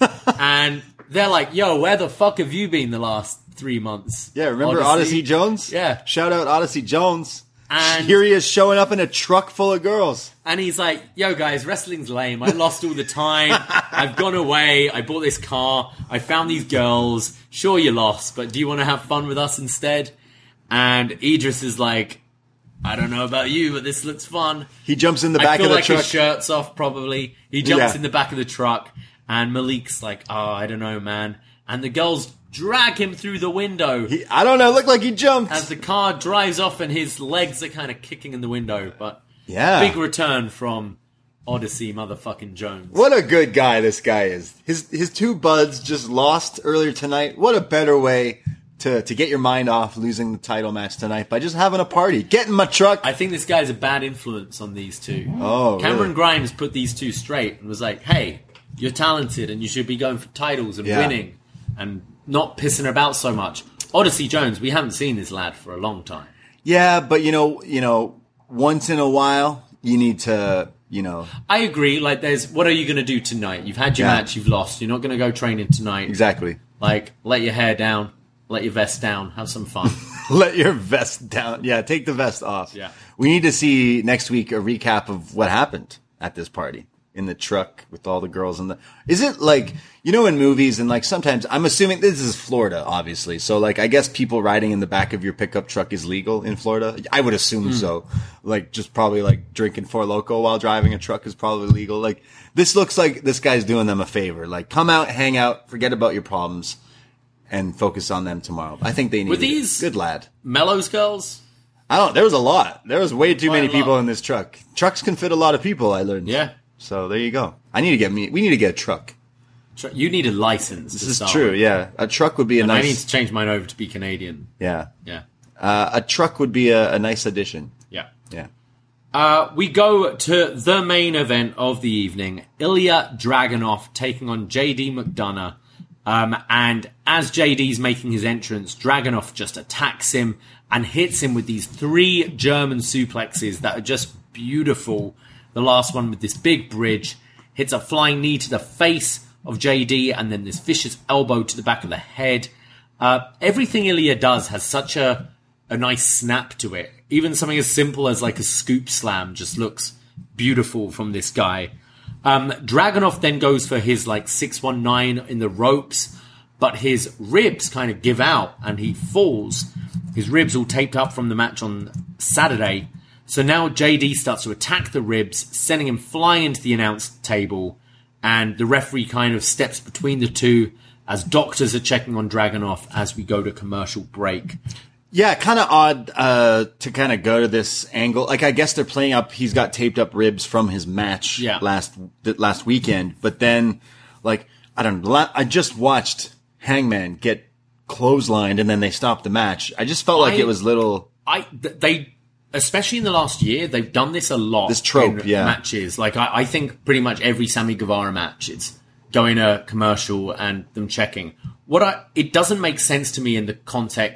And they're like, yo, where the fuck have you been the last three months? Yeah, remember Odyssey, Odyssey Jones? Yeah. Shout out Odyssey Jones. And here he is showing up in a truck full of girls. And he's like, yo guys, wrestling's lame. I lost all the time. I've gone away. I bought this car. I found these girls. Sure, you lost, but do you want to have fun with us instead? And Idris is like, I don't know about you, but this looks fun. He jumps in the back of the like truck. I feel like truck. his shirt's off, probably. He jumps Yeah. in the back of the truck. And Malik's like, oh, I don't know, man. And the girls drag him through the window. He, I don't know, looked like he jumped. As the car drives off and his legs are kind of kicking in the window. But yeah. big return from Odyssey motherfucking Jones. What a good guy this guy is. His his two buds just lost earlier tonight. What a better way to, to get your mind off losing the title match tonight by just having a party. Get in my truck. I think this guy's a bad influence on these two. Oh, Cameron really? Grimes put these two straight and was like, hey, you're talented and you should be going for titles and Yeah. winning and not pissing about so much. Odyssey Jones, we haven't seen this lad for a long time. Yeah, but you know, you know, once in a while, you need to, you know. I agree. Like, there's, what are you going to do tonight? You've had your Yeah. match, you've lost. You're not going to go training tonight. Exactly. Like, let your hair down, let your vest down, have some fun. Let your vest down. Yeah, take the vest off. Yeah. We need to see next week a recap of what happened at this party in the truck with all the girls in the. Is it like, you know, in movies and like sometimes, I'm assuming this is Florida, obviously. So like, I guess people riding in the back of your pickup truck is legal in Florida. I would assume Mm. so. Like, just probably like drinking Four Loko while driving a truck is probably legal. Like, this looks like this guy's doing them a favor. Like, come out, hang out, forget about your problems, and focus on them tomorrow. I think they need Were these- Good lad. Mellows girls? I don't. There was a lot. There was way too Quite many a lot. people in this truck. Trucks can fit a lot of people. I learned. Yeah. So there you go. I need to get me. We need to get a truck. Tr- You need a license. This to is start true. with. Yeah, a truck would be a And I need nice. to change mine over to be Canadian. Yeah, Yeah. uh, a truck would be a, a nice addition. Yeah. Yeah. Uh, we go to the main event of the evening. Ilya Dragunov taking on J D McDonough. Um, and as J D's making his entrance, Dragunov just attacks him and hits him with these three German suplexes that are just beautiful. The last one with this big bridge hits a flying knee to the face of J D and then this vicious elbow to the back of the head. Uh, everything Ilya does has such a, a nice snap to it. Even something as simple as like a scoop slam just looks beautiful from this guy. Um, Dragunov then goes for his like six one nine in the ropes, but his ribs kind of give out and he falls. His ribs all taped up from the match on Saturday. So now J D starts to attack the ribs, sending him flying into the announce table, and the referee kind of steps between the two as doctors are checking on Dragunov as we go to commercial break. Yeah, kind of odd uh, to kind of go to this angle. Like, I guess they're playing up. He's got taped up ribs from his match Yeah. last th- last weekend. But then, like, I don't know. la- I just watched Hangman get clotheslined, and then they stopped the match. I just felt like I- it was little. I th- they especially in the last year they've done this a lot. This trope, in yeah. matches. Like I, I think pretty much every Sammy Guevara match, it's going to commercial and them checking. What I it doesn't make sense to me in the context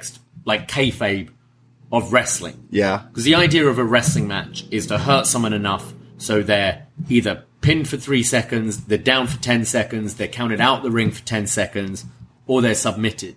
like kayfabe of wrestling. Yeah. Because the idea of a wrestling match is to hurt someone enough so they're either pinned for three seconds, they're down for ten seconds, they're counted out the ring for ten seconds, or they're submitted.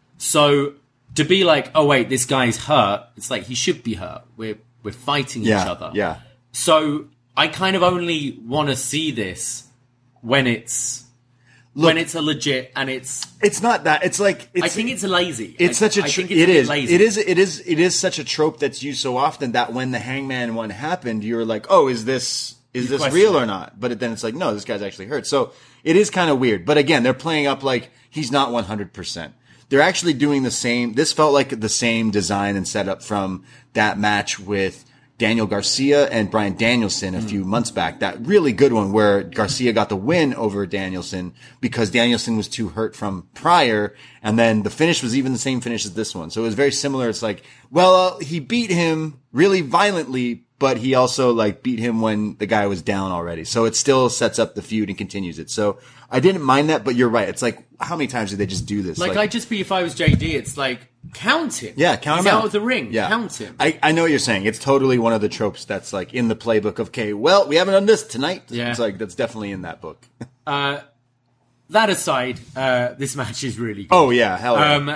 So to be like, oh wait, this guy's hurt, it's like he should be hurt. We're we're fighting yeah, each other. Yeah. So I kind of only want to see this when it's Look, when it's a legit and it's it's not that it's like it's, I think it's lazy. It's I, such a I tro- think it's it a is lazy. it is it is it is such a trope that's used so often that when the Hangman one happened, you're like, oh, is this is You this real it. or not? But then it's like, no, this guy's actually hurt. So it is kind of weird. But again, they're playing up like he's not one hundred percent. They're actually doing the same. This felt like the same design and setup from that match with Daniel Garcia and Bryan Danielson a mm. few months back. That really good one where Garcia got the win over Danielson because Danielson was too hurt from prior. And then the finish was even the same finish as this one. So it was very similar. It's like, well, uh, he beat him really violently, but he also like beat him when the guy was down already. So it still sets up the feud and continues it. So I didn't mind that, but you're right. It's like, how many times did they just do this? Like, like I'd just be, if I was J D, it's like, count him. Yeah, count He's him out. out of the ring. Yeah. Count him. I, I know what you're saying. It's totally one of the tropes that's like in the playbook of, okay, well, we haven't done this tonight. Yeah. It's like, that's definitely in that book. uh, that aside, uh, this match is really good. Oh, yeah. Hell yeah. Um,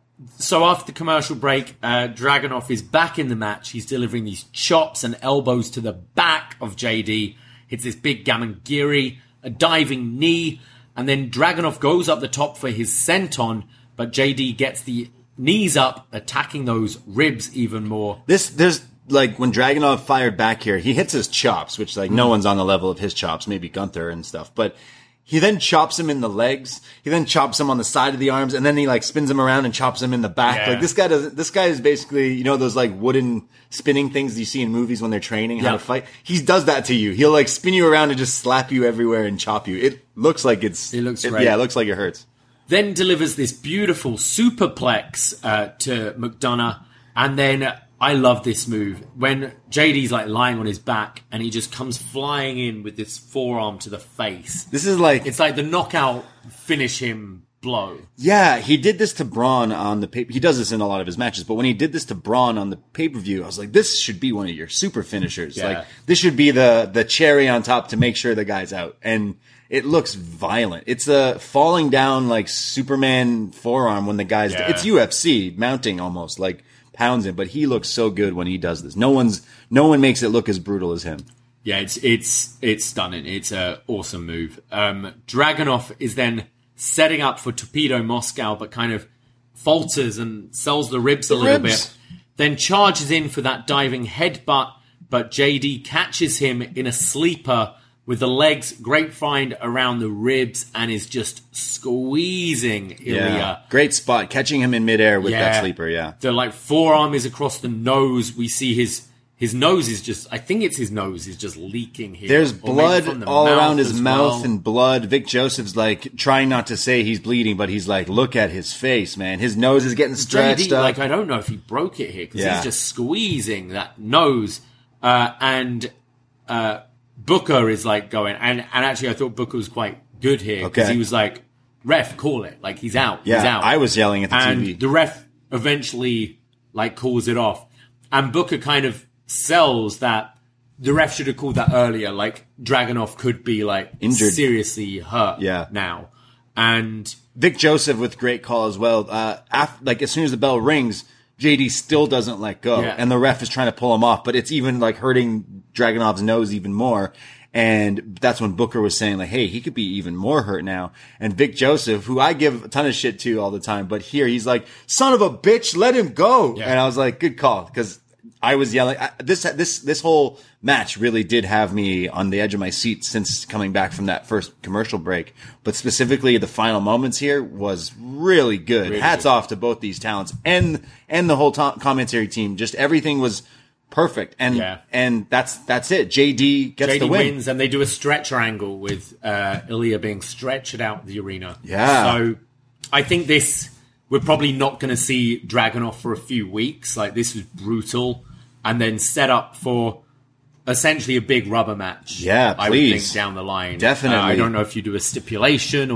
so after the commercial break, uh, Dragunov is back in the match. He's delivering these chops and elbows to the back of J D. Hits this big Gamangiri, a diving knee, and then Dragunov goes up the top for his senton, but J D gets the knees up, attacking those ribs even more. This, there's, like, when Dragunov fired back here, he hits his chops, which, like, no one's on the level of his chops, maybe Gunther and stuff, but he then chops him in the legs. He then chops him on the side of the arms, and then he like spins him around and chops him in the back. Yeah. Like this guy doesn't. This guy is basically, you know, those like wooden spinning things you see in movies when they're training how Yeah. to fight. He does that to you. He'll like spin you around and just slap you everywhere and chop you. It looks like it's. It looks it, great. Yeah, it looks like it hurts. Then delivers this beautiful superplex uh, to McDonough, and then uh, I love this move when J D's like lying on his back and he just comes flying in with this forearm to the face. This is like It's like the knockout finish him blow. Yeah, he did this to Braun on the pay. He does this in a lot of his matches, but when he did this to Braun on the pay per view, I was like, this should be one of your super finishers. Yeah. Like this should be the the cherry on top to make sure the guy's out. And it looks violent. It's a falling down like Superman forearm when the guy's. Yeah. It's U F C mounting almost like pounds him, but he looks so good when he does this. No one's no one makes it look as brutal as him. Yeah, it's it's it's stunning. It's an awesome move. Um, Dragunov is then setting up for Torpedo Moscow, but kind of falters and sells the ribs a The little ribs. bit. Then charges in for that diving headbutt, but J D catches him in a sleeper with the legs grapevine around the ribs and is just squeezing Ilya. Great spot, catching him in midair with Yeah. that sleeper. Yeah, The like forearm is across the nose. We see his his nose is just. I think it's his nose is just leaking here. there's Or maybe from blood the all mouth around his as mouth well. and blood. Vic Joseph's like trying not to say he's bleeding, but he's like, look at his face, man. His nose is getting stretched J D, up. like I don't know if he broke it here because Yeah. he's just squeezing that nose, uh, and uh, Booker is like going, and and actually I thought Booker was quite good here because Okay. he was like, ref, call it, like he's out, yeah, he's out. I was yelling at the and T V. the ref eventually like calls it off, and Booker kind of sells that the ref should have called that earlier. Like Dragunov could be like Injured. seriously hurt, Yeah. now, and. Vic Joseph with great call as well. Uh, after, like as soon as the bell rings, J D still doesn't let go, Yeah. and the ref is trying to pull him off, but it's even like hurting Dragunov's nose even more. And that's when Booker was saying like, hey, he could be even more hurt now. And Vic Joseph, who I give a ton of shit to all the time, but here he's like, son of a bitch, let him go. Yeah. And I was like, good call. Cause I was yelling. I, this, this, this whole match really did have me on the edge of my seat since coming back from that first commercial break. But specifically the final moments here was really good. Really Hats good. off to both these talents and, and the whole to- commentary team. Just everything was perfect. And, Yeah. and that's, that's it. J D gets J D the win. wins, and they do a stretcher angle with uh, Ilya being stretched out the arena. Yeah. So I think this, we're probably not going to see Dragunov for a few weeks. Like, this was brutal. And then set up for essentially a big rubber match. Yeah, I would please. think down the line. Definitely. Uh, I don't know if you do a stipulation or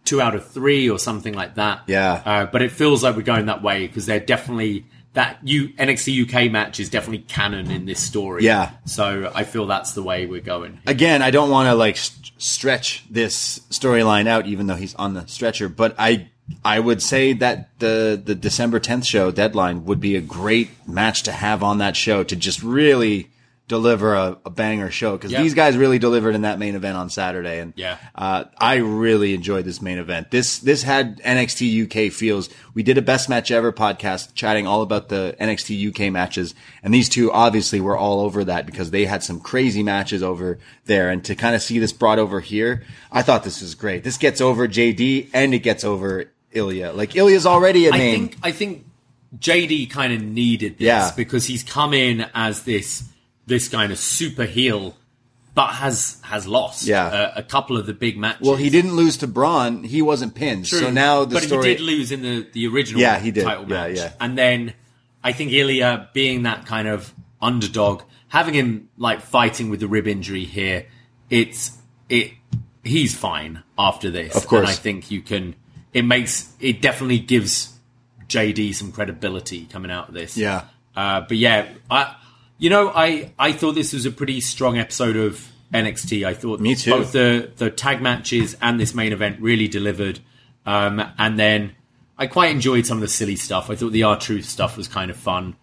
two out of three or something like that. Yeah. Uh, but it feels like we're going that way because they're definitely that U, N X T U K match is definitely canon in this story. Yeah. So I feel that's the way we're going. Again, I don't want to like st- stretch this storyline out, even though he's on the stretcher. But I, I would say that the the December tenth show Deadline would be a great match to have on that show to just really deliver a, a banger show because yeah. these guys really delivered in that main event on Saturday, and yeah. uh, I really enjoyed this main event. This this had N X T U K feels. We did a best match ever podcast chatting all about the N X T U K matches, and these two obviously were all over that because they had some crazy matches over there, and to kind of see this brought over here, I thought this was great. This gets over J D and it gets over Ilya. Like Ilya's already a I name. think I think J D kind of needed this Yeah. because he's come in as this. This kind of super heel, but has has lost Yeah. uh, a couple of the big matches. Well, he didn't lose to Braun. He wasn't pinned. True. So now the but story... he did lose in the, the original Yeah, he did. title Yeah, match. yeah. And then I think Ilya being that kind of underdog, having him like fighting with the rib injury here, it's it he's fine after this. Of course. And I think you can it makes it definitely gives J D some credibility coming out of this. Yeah. Uh, but yeah, I You know, I, I thought this was a pretty strong episode of N X T. I thought Me too. both the, the tag matches and this main event really delivered. Um, and then I quite enjoyed some of the silly stuff. I thought the R-Truth stuff was kind of fun.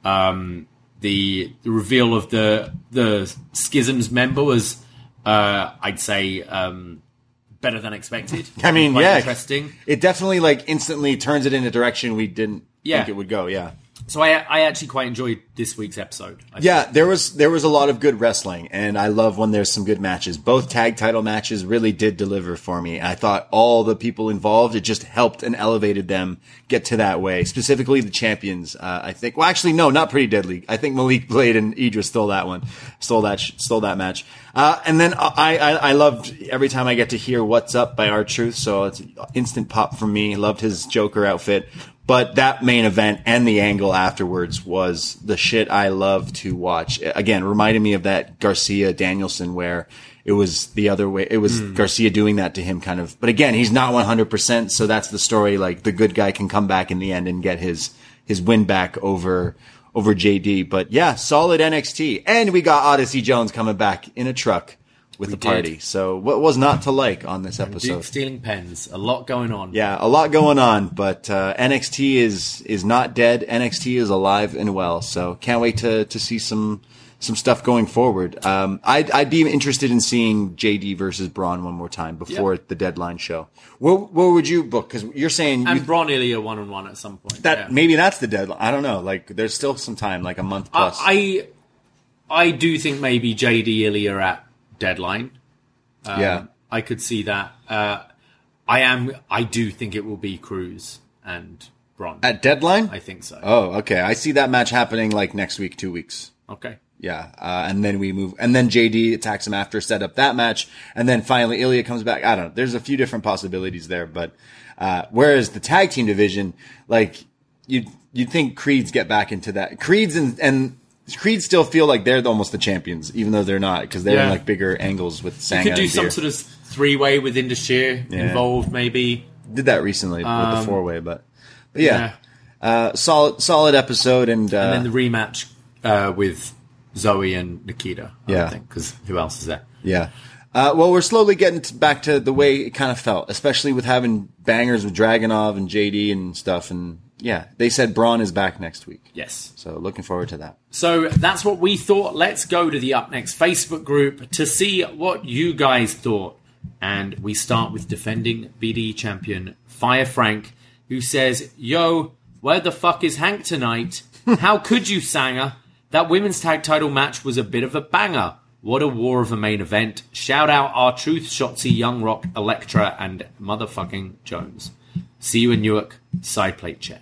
Um, the, the reveal of the the Schisms member was, uh, I'd say, um, better than expected. I mean, quite yeah. interesting. It definitely like instantly turns it in a direction we didn't Yeah. think it would go. Yeah. So I I actually quite enjoyed this week's episode. I Yeah, there was there was a lot of good wrestling, and I love when there's some good matches. Both tag title matches really did deliver for me. I thought all the people involved, it just helped and elevated them get to that way. Specifically the champions, uh, I think. Well, actually, no, not Pretty Deadly. I think Malik Blade and Idris stole that one, stole that stole that match. Uh, and then I, I I loved every time I get to hear "What's Up" by R-Truth, so it's an instant pop from me. Loved his Joker outfit. But that main event and the angle afterwards was the shit I love to watch. Again, reminded me of that Garcia Danielson where it was the other way. It was mm. Garcia doing that to him kind of. But again, he's not one hundred percent. So that's the story. Like the good guy can come back in the end and get his, his win back over, over J D. But yeah, solid N X T. And we got Odyssey Jones coming back in a truck with we the party. Did. So what was not to like on this episode? Duke stealing pens. A lot going on. Yeah, a lot going on, but uh, N X T is is not dead. N X T is alive and well. So can't wait to to see some some stuff going forward. Um, I'd I'd be interested in seeing J D versus Braun one more time before yep. the Deadline show. What what would you book? Because you're saying and you, Braun Ilya one on one at some point. that yeah. maybe that's the deadline. I don't know. Like there's still some time, like a month plus. I I, I do think maybe J D Ilya at Deadline. Um, yeah, I could see that. Uh, I am. I do think it will be Cruz and Braun at Deadline. I think so. Oh, okay. I see that match happening like next week, two weeks. Okay. Yeah, uh, and then we move, and then J D attacks him after, set up that match, and then finally Ilya comes back. I don't know. There's a few different possibilities there, but uh, whereas the tag team division, like you'd you'd think Creeds get back into that. Creeds and and Creeds still feel like they're almost the champions, even though they're not, because they're Yeah. in like bigger angles with Sangha. You could do and some Deer. sort of three way with Indashir Yeah. involved, maybe. Did that recently Um, with the four way, but but yeah, Uh, solid solid episode, and uh, And then the rematch uh, with Zoe and Nikita. I Yeah. would think, because who else is there? Yeah. Uh, well, we're slowly getting to back to the way it kind of felt, especially with having bangers with Dragunov and J D and stuff. And yeah, they said Braun is back next week. Yes. So looking forward to that. So that's what we thought. Let's go to the Up Next Facebook group to see what you guys thought. And we start with defending B D E champion Fire Frank, who says, "Yo, where the fuck is Hank tonight? How could you, Sanger? That women's tag title match was a bit of a banger. What a war of a main event. Shout out R-Truth, Shotzi, Young Rock, Elektra, and motherfucking Jones. See you in Newark. Side plate check."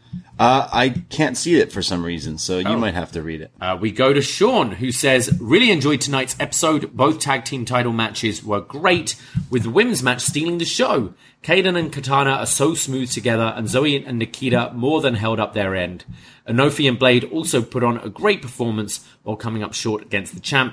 Uh, I can't see it for some reason, so you Oh. might have to read it. Uh, we go to Sean, who says, "Really enjoyed tonight's episode. Both tag team title matches were great, with the women's match stealing the show. Kaden and Katana are so smooth together, and Zoe and Nikita more than held up their end. Anofi and Blade also put on a great performance while coming up short against the champs.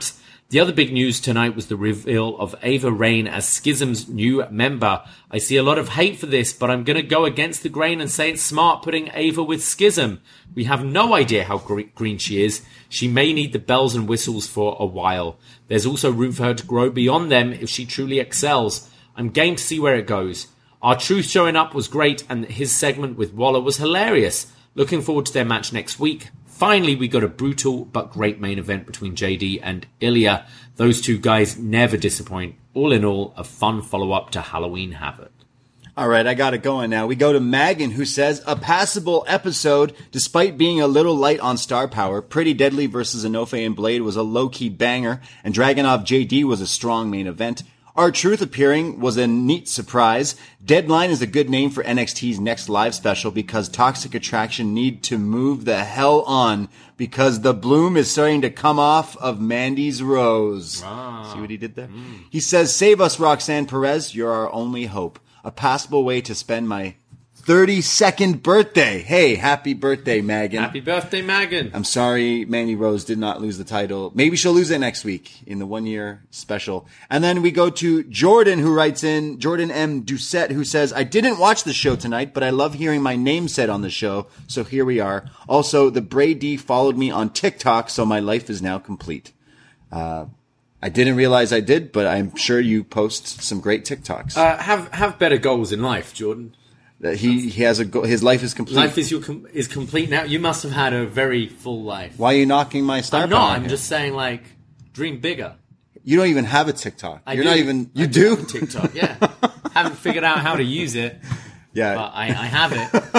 The other big news tonight was the reveal of Ava Raine as Schism's new member. I see a lot of hate for this, but I'm going to go against the grain and say it's smart putting Ava with Schism. We have no idea how green she is. She may need the bells and whistles for a while. There's also room for her to grow beyond them if she truly excels. I'm game to see where it goes. R-Truth showing up was great, and his segment with Waller was hilarious. Looking forward to their match next week. Finally, we got a brutal but great main event between J D and Ilya. Those two guys never disappoint. All in all, a fun follow-up to Halloween Havoc. All right, I got it going now. We go to Megan, who says, a passable episode, despite being a little light on star power. Pretty Deadly versus Enofe and Blade was a low-key banger, and Dragunov J D was a strong main event. R-Truth appearing was a neat surprise. Deadline is a good name for N X T's next live special because Toxic Attraction need to move the hell on because the bloom is starting to come off of Mandy's rose. Ah. See what he did there? Mm. He says, save us, Roxanne Perez. You're our only hope. A passable way to spend my thirty-second birthday. Hey, happy birthday, Megan. Happy birthday, Megan. I'm sorry Mandy Rose did not lose the title. Maybe she'll lose it next week in the one-year special. And then we go to Jordan, who writes in, Jordan M. Doucette, who says, I didn't watch the show tonight, but I love hearing my name said on the show, so here we are. Also, the Brady followed me on TikTok, so my life is now complete. Uh, I didn't realize I did, but I'm sure you post some great TikToks. Uh, have have better goals in life, Jordan. That he, he has a go- his life is complete. Life is your com- is complete now. You must have had a very full life. Why are you knocking my star I'm power? not. I'm here? just saying, like, dream bigger. You don't even have a TikTok. I You're do. not even. You I do? have a TikTok, yeah. Haven't figured out how to use it. Yeah. But I, I have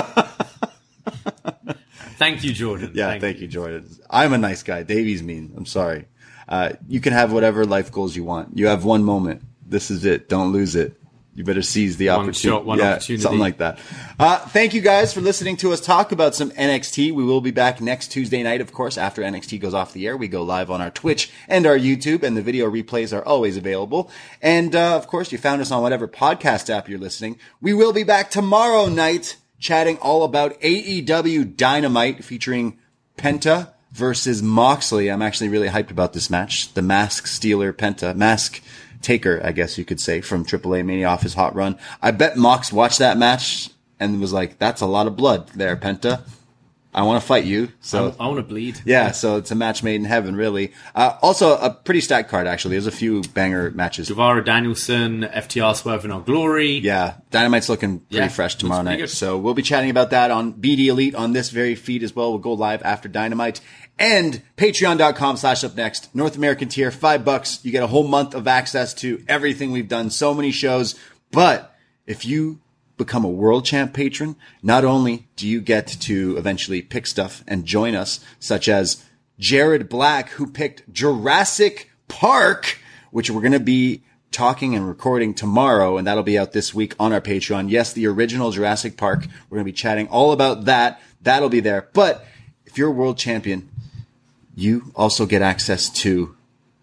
it. Thank you, Jordan. Yeah, thank, thank you. you, Jordan. I'm a nice guy. Davey's mean. I'm sorry. Uh, you can have whatever life goals you want. You have one moment. This is it. Don't lose it. You better seize the One opportunity. shot, one yeah, opportunity. Something like that. Uh, thank you guys for listening to us talk about some N X T. We will be back next Tuesday night, of course, after N X T goes off the air. We go live on our Twitch and our YouTube, and the video replays are always available. And, uh, of course, you found us on whatever podcast app you're listening. We will be back tomorrow night chatting all about A E W Dynamite featuring Penta versus Moxley. I'm actually really hyped about this match. The Mask Stealer Penta. Mask Taker, I guess you could say, from Triple A Mania off his hot run. I bet Mox watched that match and was like, that's a lot of blood there, Penta. I want to fight you. So I, I want to bleed. Yeah, so it's a match made in heaven, really. Uh, also, a pretty stacked card, actually. There's a few banger matches. Guevara, Danielson, F T R Swerve in Our Glory. Yeah, Dynamite's looking pretty Yeah, fresh tomorrow looks pretty night. good. So we'll be chatting about that on B D Elite on this very feed as well. We'll go live after Dynamite. And patreon.com slash up next. North American tier, five bucks. You get a whole month of access to everything we've done. So many shows. But if you become a world champ patron, not only do you get to eventually pick stuff and join us, such as Jared Black, who picked Jurassic Park, which we're going to be talking and recording tomorrow, and that'll be out this week on our Patreon. Yes, the original Jurassic Park. We're going to be chatting all about that. That'll be there. But if you're a world champion, you also get access to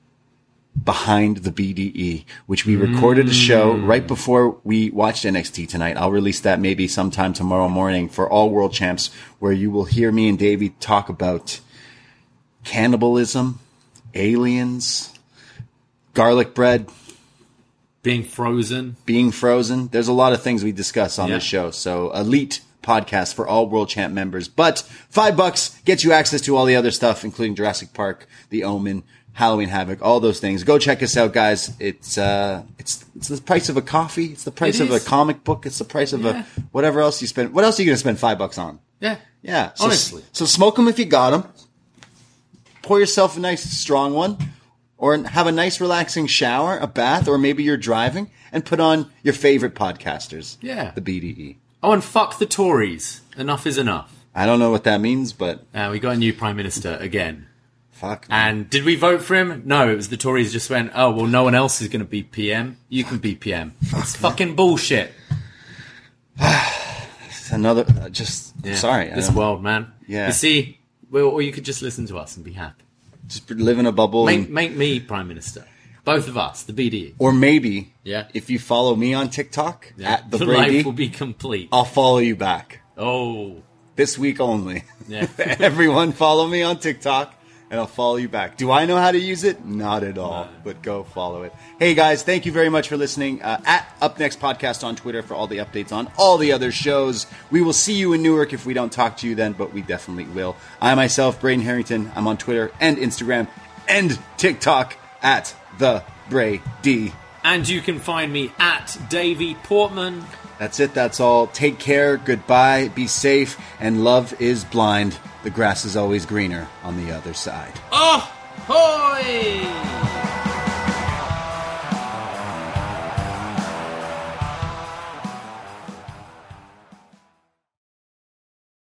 Behind the B D E, which we recorded a show right before we watched N X T tonight. I'll release that maybe sometime tomorrow morning for all world champs, where you will hear me and Davey talk about cannibalism, aliens, garlic bread, Being frozen. being frozen. There's a lot of things we discuss on Yeah. this show. So elite podcast for all world champ members. But five bucks gets you access to all the other stuff, including Jurassic Park, The Omen, Halloween Havoc, all those things. Go check us out, guys. It's uh, it's it's the price of a coffee. It's the price It of a is. comic book. It's the price of Yeah. a whatever else you spend. What else are you going to spend five bucks on? Yeah. Yeah, so, Honestly. So smoke them if you got them. Pour yourself a nice strong one, or have a nice relaxing shower, a bath, or maybe you're driving, and put on your favorite podcasters. Yeah. The B D E. Oh, and fuck the Tories. Enough is enough. I don't know what that means, but Uh, we got a new Prime Minister again. fuck. Man. And did we vote for him? No, it was the Tories just went, oh, well, no one else is going to be P M. You can be P M. It's fucking bullshit. It's another. Uh, just Yeah. sorry. I This don't- world, man. Yeah. You see, well, or you could just listen to us and be happy. Just live in a bubble. Make, and- make me Prime Minister. Both of us, the B D E. or maybe, Yeah. if you follow me on TikTok Yeah. at the Your Brady, life will be complete. I'll follow you back Oh. this week only. Yeah. Everyone, follow me on TikTok and I'll follow you back. Do I know how to use it? Not at all, no. But go follow it. Hey guys, thank you very much for listening. Uh, at Up Next Podcast on Twitter for all the updates on all the other shows. We will see you in Newark if we don't talk to you then, but we definitely will. I myself, Braden Harrington, I'm on Twitter and Instagram and TikTok at the Bray D. And you can find me at Davey Portman. That's it, that's all. Take care, goodbye, be safe, and love is blind. The grass is always greener on the other side. Oh, hoy!